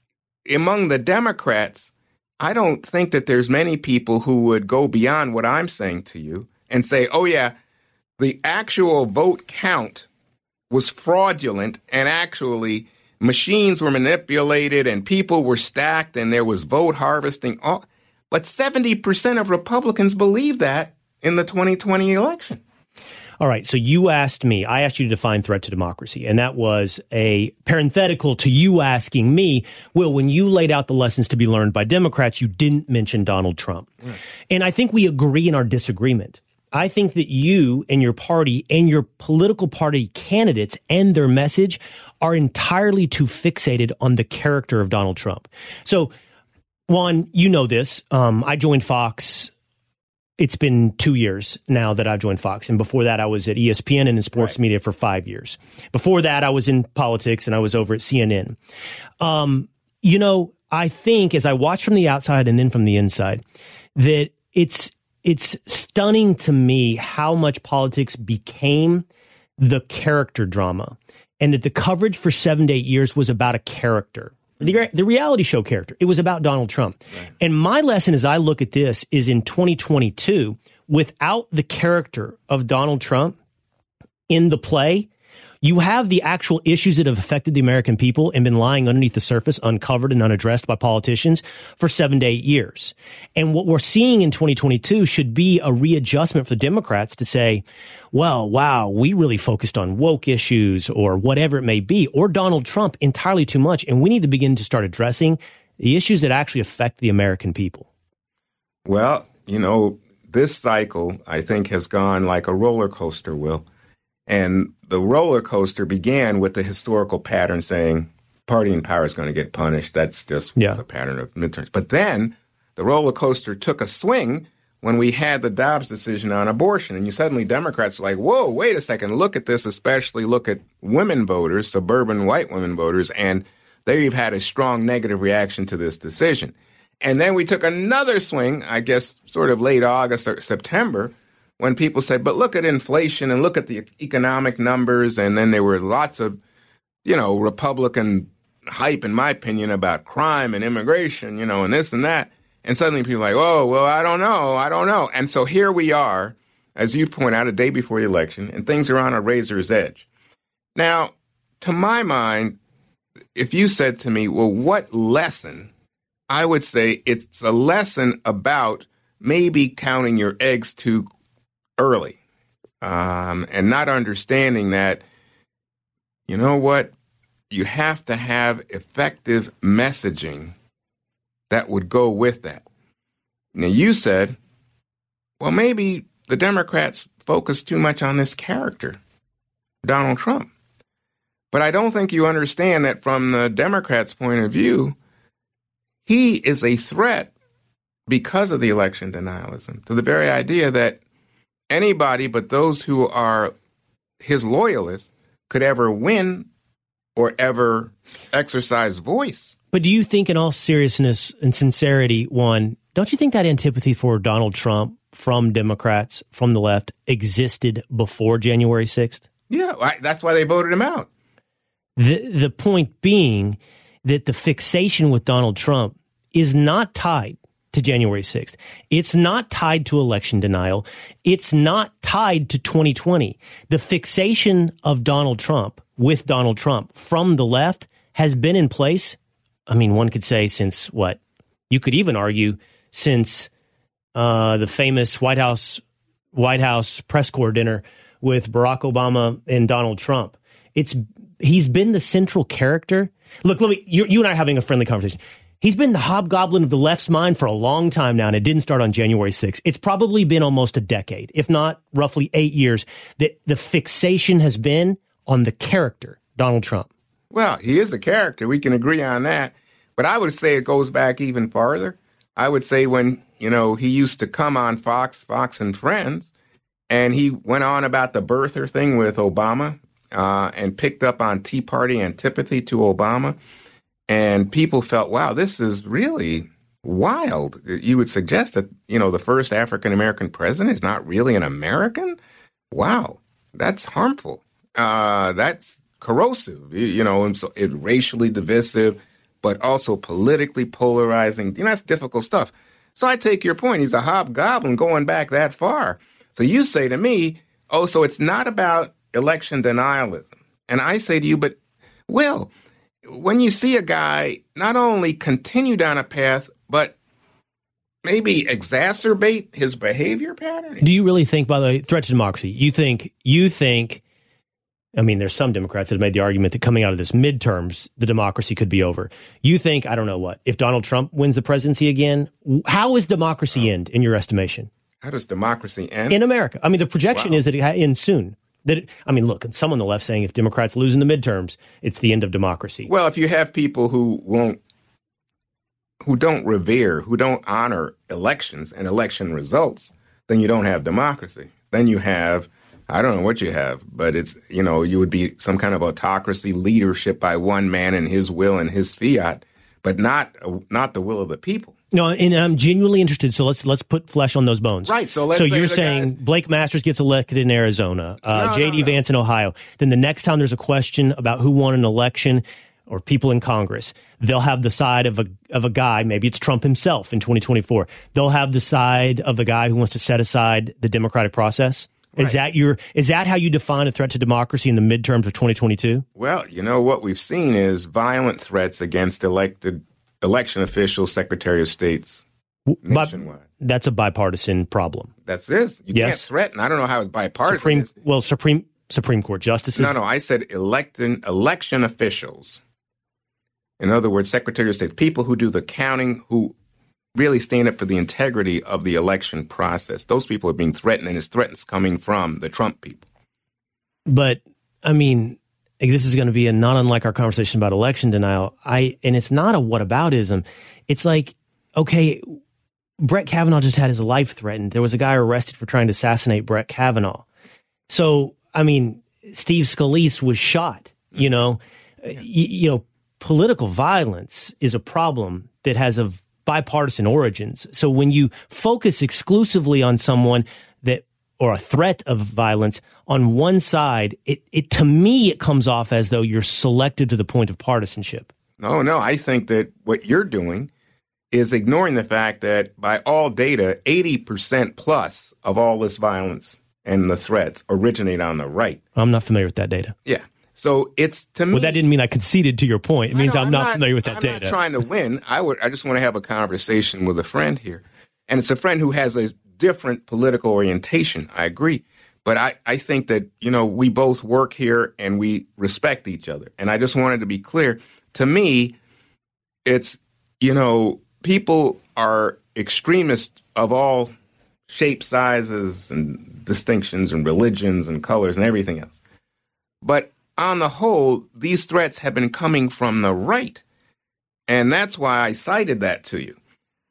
among the Democrats, I don't think that there's many people who would go beyond what I'm saying to you and say, oh, yeah, the actual vote count was fraudulent and actually machines were manipulated and people were stacked and there was vote harvesting. But seventy percent of Republicans believe that in the twenty twenty election. All right, so you asked me, I asked you to define threat to democracy, and that was a parenthetical to you asking me, Will, when you laid out the lessons to be learned by Democrats, you didn't mention Donald Trump. Right. And I think we agree in our disagreement. I think that you and your party and your political party candidates and their message are entirely too fixated on the character of Donald Trump. So, Juan, you know this. Um, I joined Fox. It's been two years now that I've joined Fox. And before that, I was at E S P N and in sports right. media for five years. Before that, I was in politics and I was over at C N N. Um, you know, I think as I watch from the outside and then from the inside, that it's it's stunning to me how much politics became the character drama and that the coverage for seven to eight years was about a character. The, the reality show character. It was about Donald Trump. Right. And my lesson as I look at this is in twenty twenty-two, without the character of Donald Trump in the play, you have the actual issues that have affected the American people and been lying underneath the surface, uncovered and unaddressed by politicians for seven to eight years. And what we're seeing in twenty twenty-two should be a readjustment for the Democrats to say, well, wow, we really focused on woke issues or whatever it may be, or Donald Trump entirely too much. And we need to begin to start addressing the issues that actually affect the American people. Well, you know, this cycle, I think, has gone like a roller coaster, Will. And the roller coaster began with the historical pattern saying party in power is going to get punished. That's just yeah. the pattern of midterms. But then the roller coaster took a swing when we had the Dobbs decision on abortion. And you suddenly Democrats were like, whoa, wait a second, look at this, especially look at women voters, suburban white women voters, and they've had a strong negative reaction to this decision. And then we took another swing, I guess, sort of late August or September, when people said, but look at inflation and look at the economic numbers. And then there were lots of, you know, Republican hype, in my opinion, about crime and immigration, you know, and this and that. And suddenly people are like, oh, well, I don't know. I don't know. And so here we are, as you point out, a day before the election, and things are on a razor's edge. Now, to my mind, if you said to me, well, what lesson? I would say it's a lesson about maybe counting your eggs too early um, and not understanding that, you know what, you have to have effective messaging that would go with that. Now, you said, well, maybe the Democrats focus too much on this character, Donald Trump. But I don't think you understand that from the Democrats' point of view, he is a threat because of the election denialism to the very idea that anybody but those who are his loyalists could ever win or ever exercise voice. But do you think, in all seriousness and sincerity, one, don't you think that antipathy for Donald Trump from Democrats, from the left, existed before January sixth? Yeah, I, that's why they voted him out. The the point being that the fixation with Donald Trump is not tied to January sixth. It's not tied to election denial. It's not tied to twenty twenty. The fixation of Donald Trump with Donald Trump from the left has been in place, I mean, one could say since what? You could even argue since uh, the famous White House White House press corps dinner with Barack Obama and Donald Trump. It's he's been the central character. Look, let me, you, you and I are having a friendly conversation. He's been the hobgoblin of the left's mind for a long time now, and it didn't start on January sixth. It's probably been almost a decade, if not roughly eight years, that the fixation has been on the character, Donald Trump. Well, he is a character. We can agree on that. But I would say it goes back even farther. I would say when, you know, he used to come on Fox, Fox and Friends, and he went on about the birther thing with Obama uh, and picked up on Tea Party antipathy to Obama. And people felt, wow, this is really wild. You would suggest that, you know, the first African-American president is not really an American? Wow, that's harmful. Uh, that's corrosive, you, you know, and so it racially divisive, but also politically polarizing. You know, that's difficult stuff. So I take your point. He's a hobgoblin going back that far. So you say to me, oh, so it's not about election denialism. And I say to you, but, Will, when you see a guy not only continue down a path, but maybe exacerbate his behavior pattern. Do you really think, by the way, threat to democracy, you think, you think, I mean, there's some Democrats that have made the argument that coming out of this midterms, the democracy could be over. You think, I don't know what, if Donald Trump wins the presidency again, how is democracy end in your estimation? How does democracy end? In America. I mean, the projection Wow. is that it ends soon. That it, I mean, look, some on the left saying if Democrats lose in the midterms, it's the end of democracy. Well, if you have people who won't, who don't revere, who don't honor elections and election results, then you don't have democracy. Then you have, I don't know what you have, but it's, you know, you would be some kind of autocracy, leadership by one man and his will and his fiat, but not not the will of the people. No, and I'm genuinely interested. So let's let's put flesh on those bones. Right. So let's so say you're the saying guys- Blake Masters gets elected in Arizona, uh, No, J D no, no. Vance in Ohio. Then the next time there's a question about who won an election or people in Congress, they'll have the side of a of a guy. Maybe it's Trump himself in twenty twenty-four. They'll have the side of the guy who wants to set aside the democratic process. Is Right. that your is that how you define a threat to democracy in the midterms of twenty twenty-two? Well, you know, what we've seen is violent threats against elected election officials, Secretary of States nationwide. That's a bipartisan problem. That's this. You Yes. can't threaten. I don't know how it's bipartisan. Supreme is. well, Supreme Supreme Court justices. No, no, I said elected election officials. In other words, Secretary of State, people who do the counting, who really stand up for the integrity of the election process. Those people are being threatened, and it's threats coming from the Trump people. But I mean, this is going to be a not unlike our conversation about election denial. I and it's not a whataboutism. It's like, okay, Brett Kavanaugh just had his life threatened. There was a guy arrested for trying to assassinate Brett Kavanaugh. So, I mean, Steve Scalise was shot. You know, yeah. y- you know, political violence is a problem that has a bipartisan origins. So when you focus exclusively on someone that, or a threat of violence on one side, it, it to me, it comes off as though you're selected to the point of partisanship. No, no, I think that what you're doing is ignoring the fact that by all data, eighty percent plus of all this violence and the threats originate on the right. I'm not familiar with that data. Yeah. So it's, to me... Well, that didn't mean I conceded to your point. It means I'm, I'm not, not familiar with that I'm data. I'm not trying to win. I would. I just want to have a conversation with a friend here. And it's a friend who has a different political orientation. I agree. But I, I think that, you know, we both work here and we respect each other. And I just wanted to be clear. To me, it's, you know, people are extremists of all shapes, sizes, and distinctions, and religions, and colors, and everything else. But on the whole, these threats have been coming from the right. And that's why I cited that to you.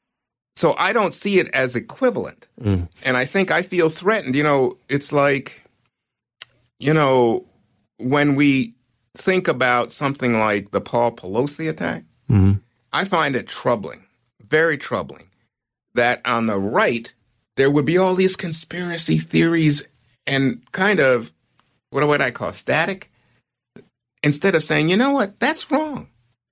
So I don't see it as equivalent. Mm. And I think I feel threatened. You know, it's like, you know, when we think about something like the Paul Pelosi attack, mm-hmm. I find it troubling, very troubling, that on the right, there would be all these conspiracy theories and kind of, what would I call, static, instead of saying, you know what, that's wrong.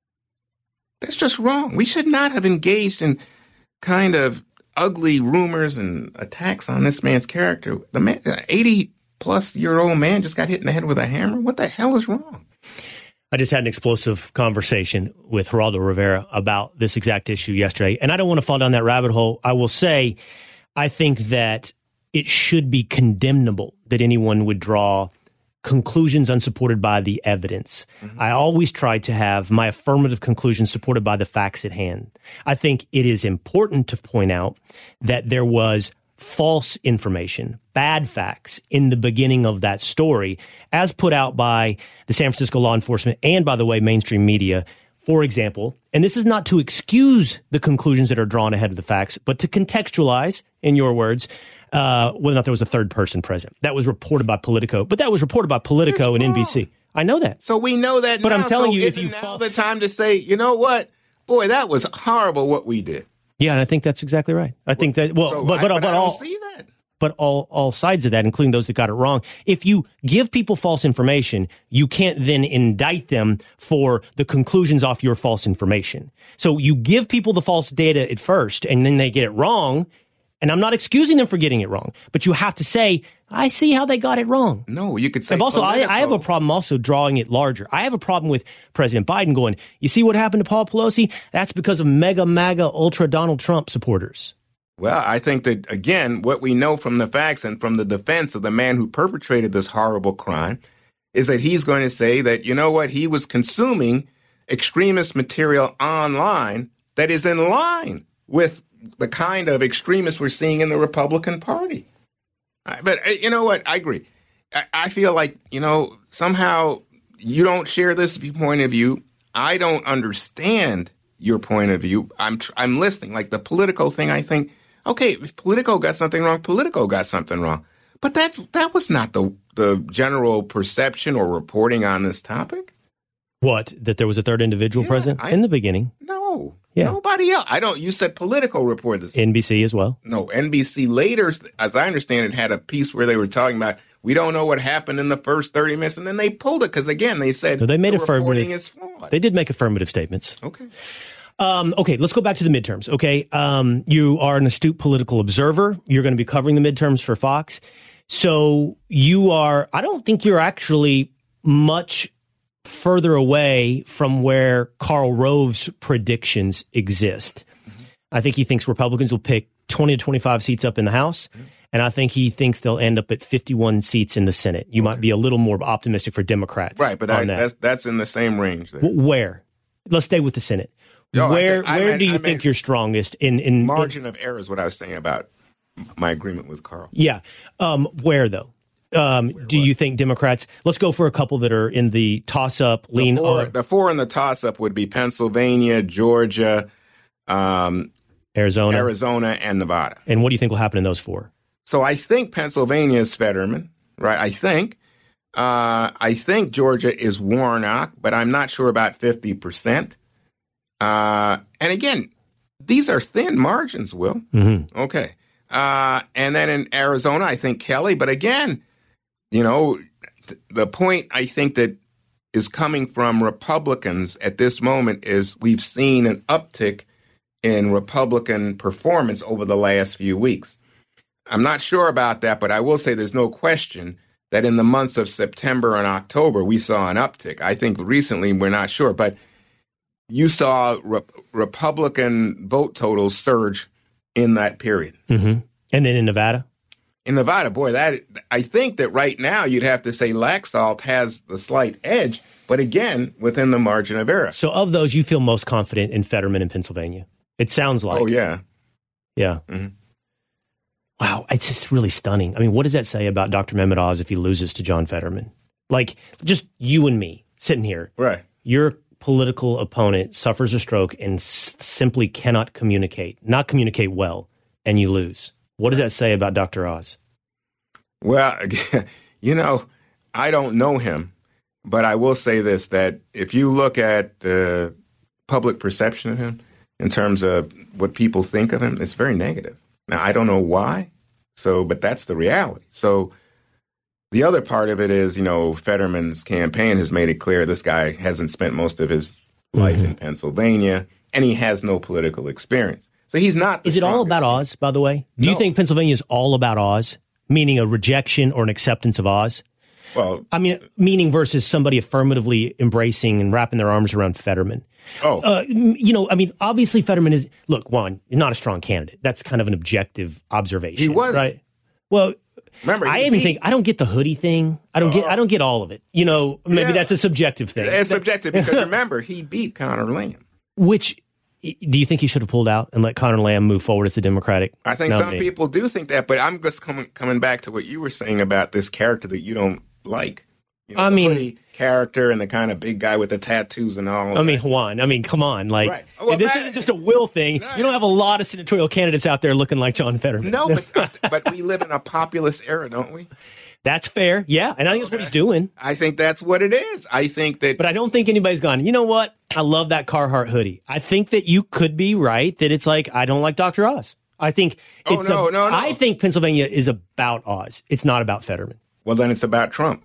That's just wrong. We should not have engaged in kind of ugly rumors and attacks on this man's character. The man, eighty-plus-year-old man just got hit in the head with a hammer. What the hell is wrong? I just had an explosive conversation with Geraldo Rivera about this exact issue yesterday, and I don't want to fall down that rabbit hole. I will say, I think that it should be condemnable that anyone would draw conclusions unsupported by the evidence. Mm-hmm. I always try to have my affirmative conclusions supported by the facts at hand. I think it is important to point out that there was false information, bad facts in the beginning of that story, as put out by the San Francisco law enforcement and, by the way, mainstream media. For example, and this is not to excuse the conclusions that are drawn ahead of the facts, but to contextualize, in your words, uh, whether or not there was a third person present. That was reported by Politico, but that was reported by Politico and N B C. I know that. So we know that but now. I'm telling so you, if you now fall- the time to say, you know what, boy, that was horrible what we did. Yeah, and I think that's exactly right. I think that, well, so but, I, but, but but I all, don't see that. But all, all sides of that, including those that got it wrong, if you give people false information, you can't then indict them for the conclusions off your false information. So you give people the false data at first, and then they get it wrong. And I'm not excusing them for getting it wrong, but you have to say, I see how they got it wrong. No, you could say. And also, I, I have a problem also drawing it larger. I have a problem with President Biden going, you see what happened to Paul Pelosi? That's because of mega, MAGA, ultra Donald Trump supporters. Well, I think that, again, what we know from the facts and from the defense of the man who perpetrated this horrible crime is that he's going to say that, you know what, he was consuming extremist material online that is in line with the kind of extremists we're seeing in the Republican Party. But you know what? I agree. I, I feel like, you know, somehow you don't share this point of view. I don't understand your point of view. I'm I'm listening. Like the Politico thing, I think, okay, if Politico got something wrong, Politico got something wrong. But that that was not the the general perception or reporting on this topic. What? That there was a third individual yeah, present I, in the beginning? No. Yeah. Nobody else. I don't. You said Politico reported this. N B C as well. No, N B C later, as I understand it, had a piece where they were talking about we don't know what happened in the first thirty minutes, and then they pulled it because again they said so they made the reporting affirmative. is flawed. They did make affirmative statements. Okay. Um, okay, let's go back to the midterms. Okay, um, you are an astute political observer. You're going to be covering the midterms for Fox, so you are. I don't think you're actually much further away from where Karl Rove's predictions exist. Mm-hmm. I think he thinks Republicans will pick twenty to twenty-five seats up in the House, mm-hmm. and I think he thinks they'll end up at fifty-one seats in the Senate. You okay. might be a little more optimistic for Democrats. Right, but on I, that. that's, that's in the same range there. Where? Let's stay with the Senate. No, where I, I where meant, do you I think you're strongest? In, in margin in, of error is what I was saying about my agreement with Carl. Yeah. Um, where, though? Um, do you think Democrats, let's go for a couple that are in the toss-up, lean the four, on. The four in the toss-up would be Pennsylvania, Georgia, um, Arizona, Arizona, and Nevada. And what do you think will happen in those four? So I think Pennsylvania is Fetterman, right? I think. Uh, I think Georgia is Warnock, but I'm not sure about fifty percent. Uh, and again, these are thin margins, Will. Mm-hmm. Okay. Uh, and then in Arizona, I think Kelly. But again, you know, th- the point I think that is coming from Republicans at this moment is we've seen an uptick in Republican performance over the last few weeks. I'm not sure about that, but I will say there's no question that in the months of September and October, we saw an uptick. I think recently we're not sure, but you saw re- Republican vote totals surge in that period. Mm-hmm. And then in Nevada? In Nevada, boy, that I think that right now you'd have to say Laxalt has the slight edge, but again, within the margin of error. So of those, you feel most confident in Fetterman in Pennsylvania? It sounds like. Oh, yeah. Yeah. Mm-hmm. Wow, it's just really stunning. I mean, what does that say about Doctor Mehmet Oz if he loses to John Fetterman? Like, just you and me sitting here. Right. Your political opponent suffers a stroke and s- simply cannot communicate, not communicate well, and you lose. What does that say about Doctor Oz? Well, you know, I don't know him, but I will say this, that if you look at the uh, public perception of him in terms of what people think of him, it's very negative. Now, I don't know why, so, but that's the reality. So the other part of it is, you know, Fetterman's campaign has made it clear this guy hasn't spent most of his life mm-hmm. in Pennsylvania, and he has no political experience. So he's not. Is it all about Oz, by the way? Do no. you think Pennsylvania is all about Oz, meaning a rejection or an acceptance of Oz? Well, I mean, meaning versus somebody affirmatively embracing and wrapping their arms around Fetterman. Oh, uh, you know, I mean, obviously Fetterman is, look, Juan, not a strong candidate. That's kind of an objective observation. He was. Right? Well, remember, I even beat. think, I don't get the hoodie thing. I don't uh, get I don't get all of it. You know, maybe yeah. that's a subjective thing. It's subjective because remember, he beat Conor Lamb. Which, do you think he should have pulled out and let Conor Lamb move forward as the Democratic I think nominee? Some people do think that, but I'm just coming coming back to what you were saying about this character that you don't like. You know, I the mean, hoodie character and the kind of big guy with the tattoos and all. I mean, Juan, I mean, come on. Like, right. well, this that, isn't just a will thing. No, you don't have a lot of senatorial candidates out there looking like John Fetterman. No, but, but we live in a populist era, don't we? That's fair. Yeah. And I think that's what he's doing. I think that's what it is. I think that. But I don't think anybody's gone, you know what? I love that Carhartt hoodie. I think that you could be right that it's like, I don't like Doctor Oz. I think oh, it's no, a, no, no. I think Pennsylvania is about Oz. It's not about Fetterman. Well, then it's about Trump.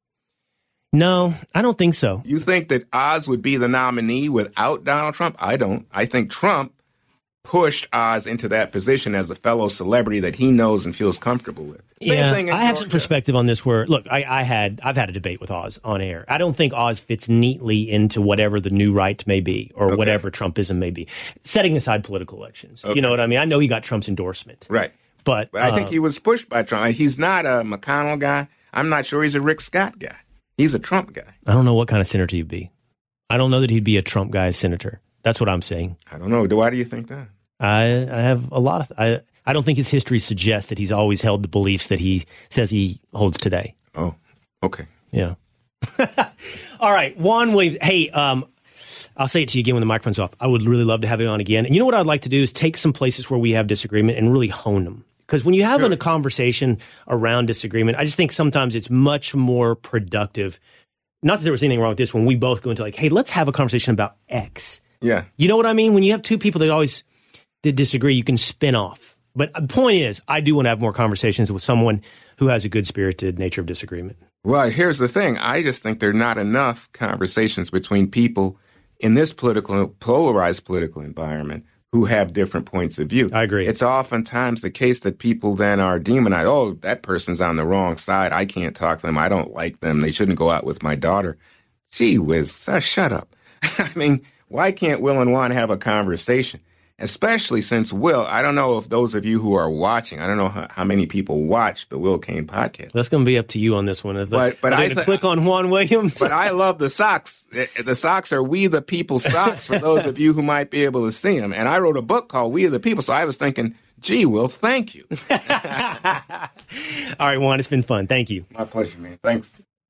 No, I don't think so. You think that Oz would be the nominee without Donald Trump? I don't. I think Trump pushed Oz into that position as a fellow celebrity that he knows and feels comfortable with. Same yeah, thing in I have Georgia. some perspective on this where, look, I, I had, I've had a debate with Oz on air. I don't think Oz fits neatly into whatever the new right may be or okay. whatever Trumpism may be, setting aside political elections. Okay. You know what I mean? I know he got Trump's endorsement. Right. But, but I uh, think he was pushed by Trump. He's not a McConnell guy. I'm not sure he's a Rick Scott guy. He's a Trump guy. I don't know what kind of senator he'd be. I don't know that he'd be a Trump guy as senator. That's what I'm saying. I don't know. Why do you think that? I, I have a lot of... I, I don't think his history suggests that he's always held the beliefs that he says he holds today. Oh, okay. Yeah. All right. Juan Williams. Hey, um, I'll say it to you again when the microphone's off. I would really love to have you on again. And you know what I'd like to do is take some places where we have disagreement and really hone them. Because when you have sure. a conversation around disagreement, I just think sometimes it's much more productive. Not that there was anything wrong with this when we both go into like, hey, let's have a conversation about X. Yeah. You know what I mean? When you have two people that always did disagree, you can spin off. But the point is, I do want to have more conversations with someone who has a good-spirited nature of disagreement. Well, here's the thing. I just think there are not enough conversations between people in this political, polarized political environment who have different points of view. I agree. It's oftentimes the case that people then are demonized. Oh, that person's on the wrong side. I can't talk to them. I don't like them. They shouldn't go out with my daughter. Gee whiz, uh, shut up. I mean, why can't Will and Juan have a conversation? Especially since Will, I don't know if those of you who are watching, I don't know how, how many people watch the Will Cain podcast. That's going to be up to you on this one. But, but I th- click on Juan Williams. But I love the socks. The socks are We the People socks for those of you who might be able to see them. And I wrote a book called We the People, so I was thinking, gee, Will, thank you. All right, Juan, it's been fun. Thank you. My pleasure, man. Thanks.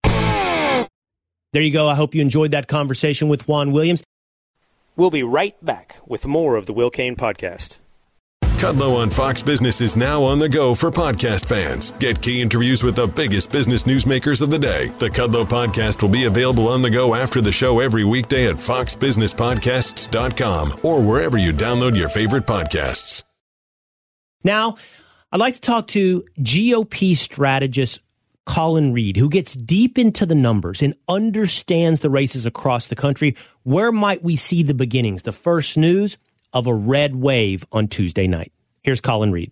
There you go. I hope you enjoyed that conversation with Juan Williams. We'll be right back with more of the Will Cain Podcast. Kudlow on Fox Business is now on the go for podcast fans. Get key interviews with the biggest business newsmakers of the day. The Kudlow Podcast will be available on the go after the show every weekday at fox business podcasts dot com or wherever you download your favorite podcasts. Now, I'd like to talk to G O P strategist Colin Reed, who gets deep into the numbers and understands the races across the country. Where might we see the beginnings, the first news of a red wave on Tuesday night? Here's Colin Reed.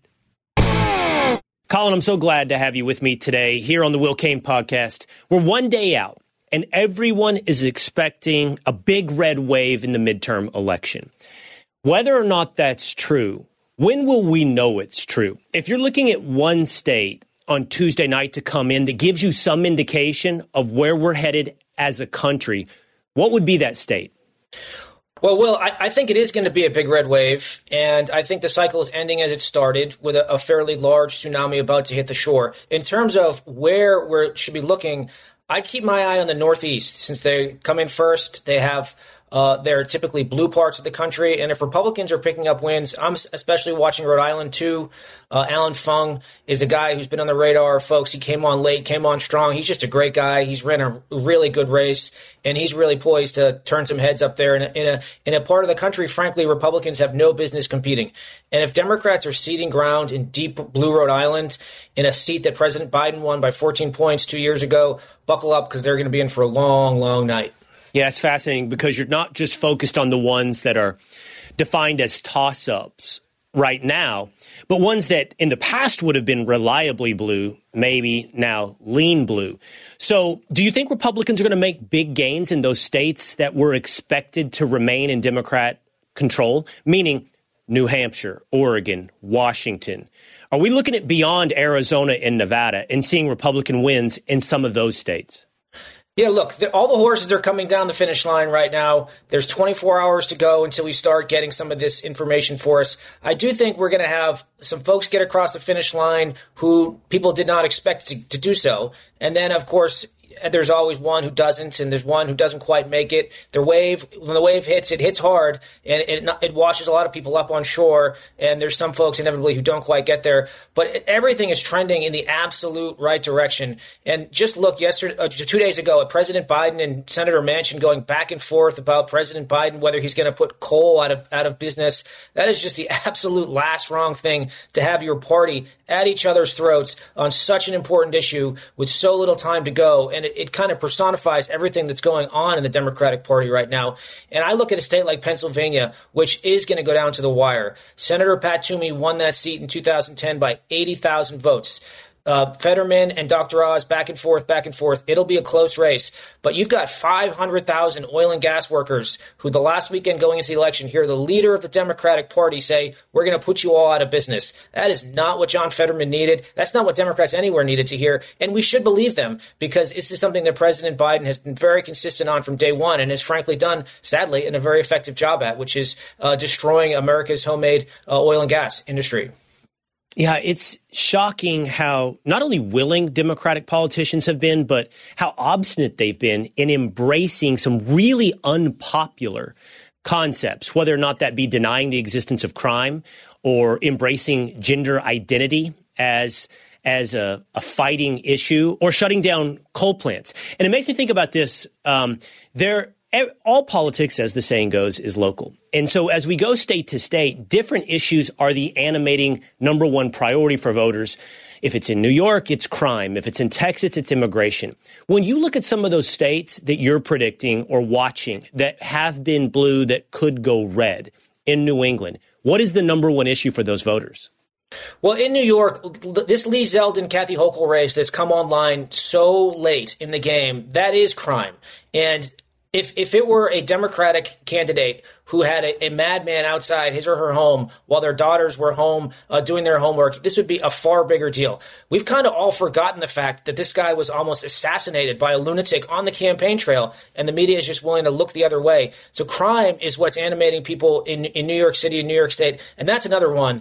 Colin, I'm so glad to have you with me today here on the Will Cain Podcast. We're one day out, and everyone is expecting a big red wave in the midterm election. Whether or not that's true, when will we know it's true? If you're looking at one state on Tuesday night to come in that gives you some indication of where we're headed as a country, what would be that state? Well, Will, I, I think it is going to be a big red wave, and I think the cycle is ending as it started with a, a fairly large tsunami about to hit the shore. In terms of where we should be looking, I keep my eye on the Northeast. Since they come in first, they have Uh, they're typically blue parts of the country. And if Republicans are picking up wins, I'm especially watching Rhode Island, too. Uh, Alan Fung is a guy who's been on the radar, folks. He came on late, came on strong. He's just a great guy. He's ran a really good race, and he's really poised to turn some heads up there. In a, in a, in a part of the country, frankly, Republicans have no business competing. And if Democrats are ceding ground in deep blue Rhode Island, in a seat that President Biden won by fourteen points two years ago, buckle up because they're going to be in for a long, long night. Yeah, it's fascinating because you're not just focused on the ones that are defined as toss-ups right now, but ones that in the past would have been reliably blue, maybe now lean blue. So do you think Republicans are going to make big gains in those states that were expected to remain in Democrat control, meaning New Hampshire, Oregon, Washington? Are we looking at beyond Arizona and Nevada and seeing Republican wins in some of those states? Yeah, look, the, all the horses are coming down the finish line right now. There's twenty-four hours to go until we start getting some of this information for us. I do think we're going to have some folks get across the finish line who people did not expect to, to do so. And then, of course, there's always one who doesn't, and there's one who doesn't quite make it. The wave, when the wave hits, it hits hard, and it, it washes a lot of people up on shore, and there's some folks inevitably who don't quite get there. But everything is trending in the absolute right direction. And just look, yesterday, uh, two days ago, at President Biden and Senator Manchin going back and forth about President Biden, whether he's going to put coal out of out of business. That is just the absolute last wrong thing, to have your party at each other's throats on such an important issue with so little time to go. And it, it kind of personifies everything that's going on in the Democratic Party right now. And I look at a state like Pennsylvania, which is going to go down to the wire. Senator Pat Toomey won that seat in two thousand ten by eighty thousand votes. Uh, Fetterman and Doctor Oz back and forth, back and forth. It'll be a close race. But you've got five hundred thousand oil and gas workers who the last weekend going into the election hear the leader of the Democratic Party say, we're going to put you all out of business. That is not what John Fetterman needed. That's not what Democrats anywhere needed to hear. And we should believe them, because this is something that President Biden has been very consistent on from day one and has frankly done, sadly, in a very effective job at, which is uh, destroying America's homemade uh, oil and gas industry. Yeah, it's shocking how not only willing Democratic politicians have been, but how obstinate they've been in embracing some really unpopular concepts, whether or not that be denying the existence of crime or embracing gender identity as as a, a fighting issue, or shutting down coal plants. And it makes me think about this. Um, there. All politics, as the saying goes, is local. And so as we go state to state, different issues are the animating number one priority for voters. If it's in New York, it's crime. If it's in Texas, it's immigration. When you look at some of those states that you're predicting or watching that have been blue that could go red in New England, what is the number one issue for those voters? Well, in New York, this Lee Zeldin, Kathy Hochul race that's come online so late in the game, that is crime. And If if it were a Democratic candidate who had a, a madman outside his or her home while their daughters were home uh, doing their homework, this would be a far bigger deal. We've kind of all forgotten the fact that this guy was almost assassinated by a lunatic on the campaign trail, and the media is just willing to look the other way. So crime is what's animating people in, in New York City and New York State, and that's another one.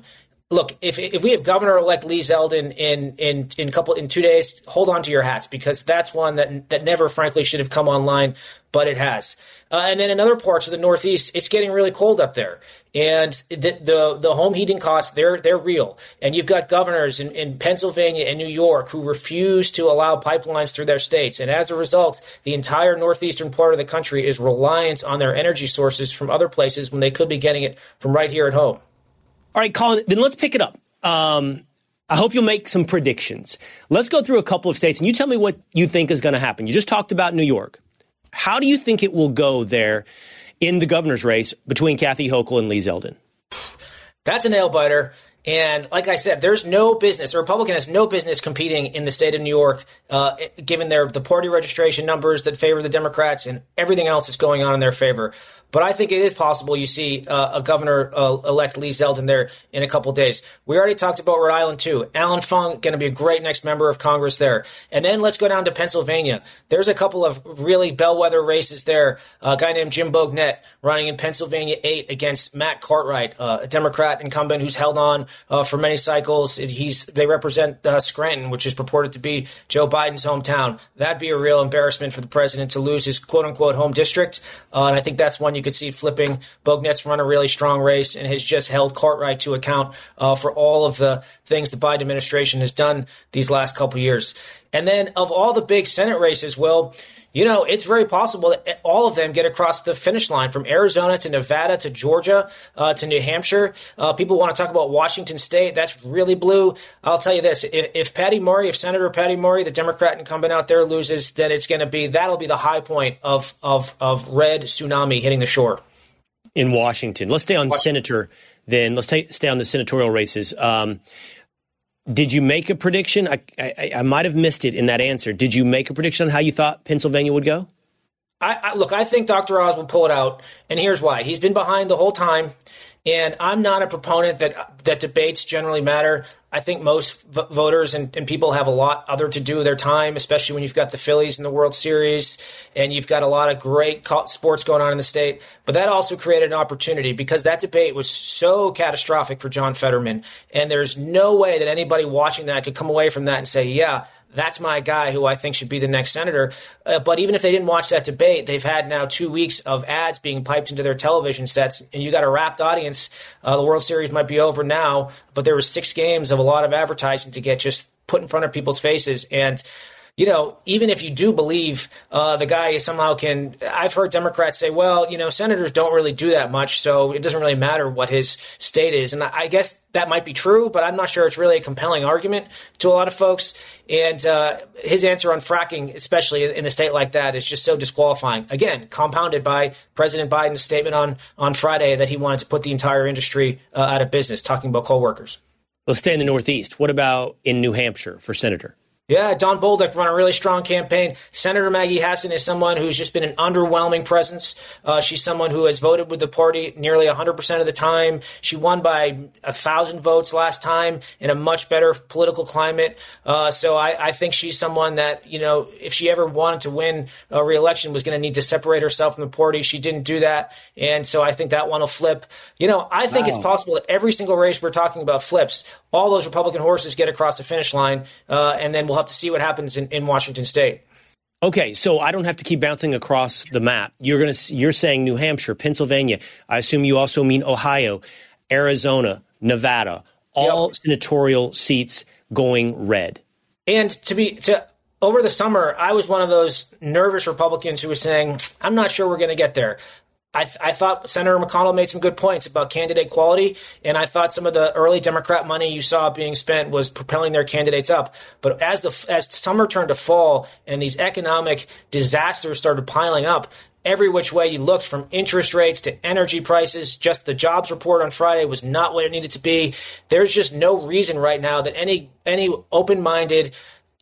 look, if if we have Governor-elect Lee Zeldin in in in a couple in two days, hold on to your hats, because that's one that that never, frankly, should have come online, but it has. Uh, and then in other parts of the Northeast, it's getting really cold up there, and the the, the home heating costs, they're they're real. And you've got governors in, in Pennsylvania and New York who refuse to allow pipelines through their states, and as a result, the entire northeastern part of the country is reliant on their energy sources from other places when they could be getting it from right here at home. All right, Colin, then let's pick it up. Um, I hope you'll make some predictions. Let's go through a couple of states, and you tell me what you think is going to happen. You just talked about New York. How do you think it will go there in the governor's race between Kathy Hochul and Lee Zeldin? That's a nail-biter. And like I said, there's no business, a Republican has no business competing in the state of New York, uh, given their the party registration numbers that favor the Democrats and everything else that's going on in their favor. But I think it is possible you see uh, a governor-elect uh, Lee Zeldin there in a couple of days. We already talked about Rhode Island, too. Alan Fung going to be a great next member of Congress there. And then let's go down to Pennsylvania. There's a couple of really bellwether races there. A guy named Jim Bognett running in Pennsylvania eight against Matt Cartwright, uh, a Democrat incumbent who's held on uh, for many cycles. It, he's They represent uh, Scranton, which is purported to be Joe Biden's hometown. That'd be a real embarrassment for the president to lose his quote-unquote home district. Uh, and I think that's one you could see flipping. Bognett's run a really strong race and has just held Cartwright to account uh, for all of the things the Biden administration has done these last couple of years. And then of all the big Senate races, Will, you know, it's very possible that all of them get across the finish line, from Arizona to Nevada to Georgia uh, to New Hampshire. Uh, people want to talk about Washington State. That's really blue. I'll tell you this. If, if Patty Murray, if Senator Patty Murray, the Democrat incumbent out there, loses, then it's going to be, that'll be the high point of, of, of red tsunami hitting the shore. In Washington. Let's stay on Washington. Senator then. Let's stay, stay on the senatorial races. Um, Did you make a prediction? I, I, I might have missed it in that answer. Did you make a prediction on how you thought Pennsylvania would go? I, I Look, I think Doctor Oz will pull it out, and here's why. He's been behind the whole time, and I'm not a proponent that that debates generally matter. I think most v- voters and, and people have a lot other to do with their time, especially when you've got the Phillies in the World Series and you've got a lot of great sports going on in the state. But that also created an opportunity, because that debate was so catastrophic for John Fetterman. And there's no way that anybody watching that could come away from that and say, yeah, that's my guy who I think should be the next senator. Uh, but even if they didn't watch that debate, they've had now two weeks of ads being piped into their television sets, and you got a wrapped audience. Uh, the World Series might be over now, but there were six games of a lot of advertising to get just put in front of people's faces. And you know, even if you do believe uh, the guy somehow can, I've heard Democrats say, well, you know, senators don't really do that much, so it doesn't really matter what his state is. And I guess that might be true, but I'm not sure it's really a compelling argument to a lot of folks. And uh, his answer on fracking, especially in a state like that, is just so disqualifying. Again, compounded by President Biden's statement on, on Friday that he wanted to put the entire industry uh, out of business, talking about coal workers. Let's stay in the Northeast. What about in New Hampshire for senator? Yeah, Don Bolduc run a really strong campaign. Senator Maggie Hassan is someone who's just been an underwhelming presence. Uh, she's someone who has voted with the party nearly one hundred percent of the time. She won by one thousand votes last time in a much better political climate. Uh, so I, I think she's someone that, you know, if she ever wanted to win a re-election, was going to need to separate herself from the party. She didn't do that. And so I think that one will flip. You know, I think wow. It's possible that every single race we're talking about flips. All those Republican horses get across the finish line, uh, and then we'll have to see what happens in, in Washington State. Okay, so I don't have to keep bouncing across the map. You're going to you're saying New Hampshire, Pennsylvania. I assume you also mean Ohio, Arizona, Nevada, all yep. senatorial seats going red. And to be to over the summer, I was one of those nervous Republicans who was saying, "I'm not sure we're going to get there." I, th- I thought Senator McConnell made some good points about candidate quality, and I thought some of the early Democrat money you saw being spent was propelling their candidates up. But as the as summer turned to fall and these economic disasters started piling up, every which way you looked, from interest rates to energy prices, just the jobs report on Friday was not what it needed to be. There's just no reason right now that any any open-minded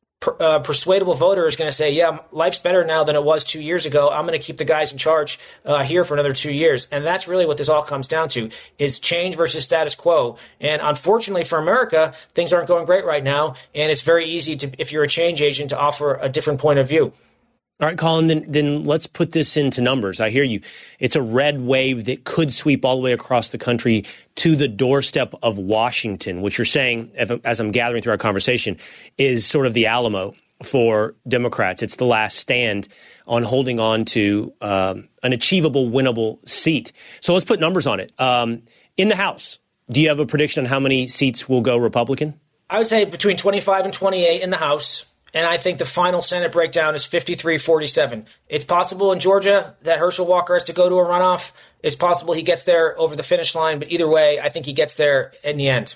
Uh, persuadable voter is going to say, yeah, life's better now than it was two years ago. I'm going to keep the guys in charge uh, here for another two years. And that's really what this all comes down to, is change versus status quo. And unfortunately for America, things aren't going great right now. And it's very easy to, if you're a change agent, to offer a different point of view. All right, Colin, then, then let's put this into numbers. I hear you. It's a red wave that could sweep all the way across the country to the doorstep of Washington, which you're saying, as I'm gathering through our conversation, is sort of the Alamo for Democrats. It's the last stand on holding on to um, an achievable, winnable seat. So let's put numbers on it. Um, in the House, do you have a prediction on how many seats will go Republican? I would say between twenty-five and twenty-eight in the House. And I think the final Senate breakdown is fifty-three forty-seven. It's possible in Georgia that Herschel Walker has to go to a runoff. It's possible he gets there over the finish line. But either way, I think he gets there in the end.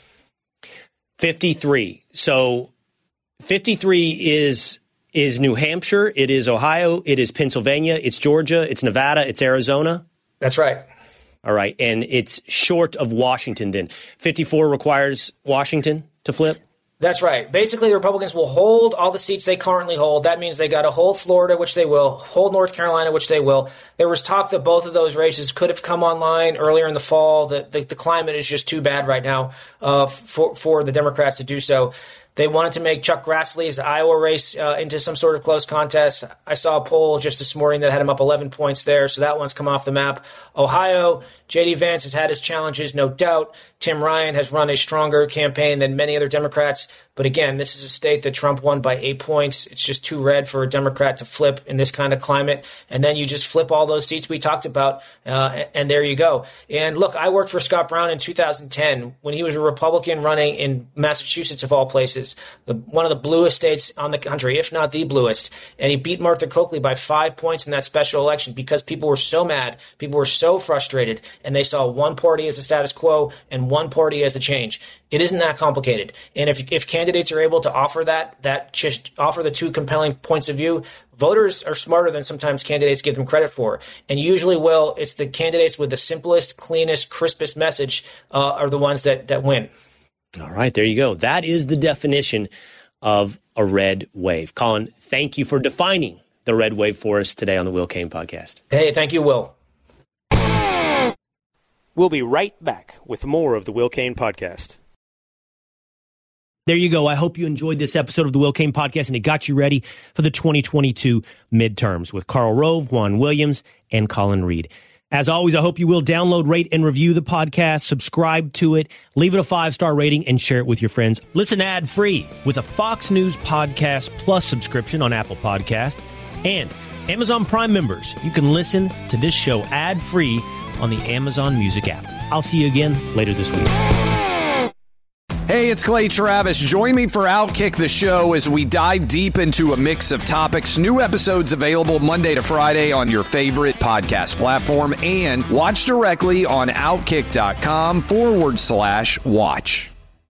fifty-three. So fifty-three is is New Hampshire. It is Ohio. It is Pennsylvania. It's Georgia. It's Nevada. It's Arizona. That's right. All right. And it's short of Washington then. fifty-four requires Washington to flip? That's right. Basically, the Republicans will hold all the seats they currently hold. That means they got to hold Florida, which they will, hold North Carolina, which they will. There was talk that both of those races could have come online earlier in the fall. The, the, the climate is just too bad right now uh, for, for the Democrats to do so. They wanted to make Chuck Grassley's Iowa race uh, into some sort of close contest. I saw a poll just this morning that had him up eleven points there, so that one's come off the map. Ohio, J D. Vance has had his challenges, no doubt. Tim Ryan has run a stronger campaign than many other Democrats. But again, this is a state that Trump won by eight points. It's just too red for a Democrat to flip in this kind of climate. And then you just flip all those seats we talked about, uh, and there you go. And look, I worked for Scott Brown in two thousand ten when he was a Republican running in Massachusetts, of all places, the, one of the bluest states on the country, if not the bluest. And he beat Martha Coakley by five points in that special election because people were so mad, people were so frustrated, and they saw one party as the status quo and one party as the change. It isn't that complicated. And if if candidates are able to offer that, that just offer the two compelling points of view, voters are smarter than sometimes candidates give them credit for. And usually will, it's the candidates with the simplest, cleanest, crispest message uh, are the ones that, that win. All right, there you go. That is the definition of a red wave. Colin, thank you for defining the red wave for us today on the Will Cain Podcast. Hey, thank you, Will. We'll be right back with more of the Will Cain Podcast. There you go. I hope you enjoyed this episode of the Will Cain Podcast and it got you ready for the twenty twenty-two midterms with Karl Rove, Juan Williams, and Colin Reed. As always, I hope you will download, rate, and review the podcast, subscribe to it, leave it a five-star rating, and share it with your friends. Listen ad-free with a Fox News Podcast Plus subscription on Apple Podcast. And Amazon Prime members, you can listen to this show ad-free on the Amazon Music app. I'll see you again later this week. Hey, it's Clay Travis. Join me for Outkick the Show as we dive deep into a mix of topics. New episodes available Monday to Friday on your favorite podcast platform and watch directly on outkick.com forward slash watch.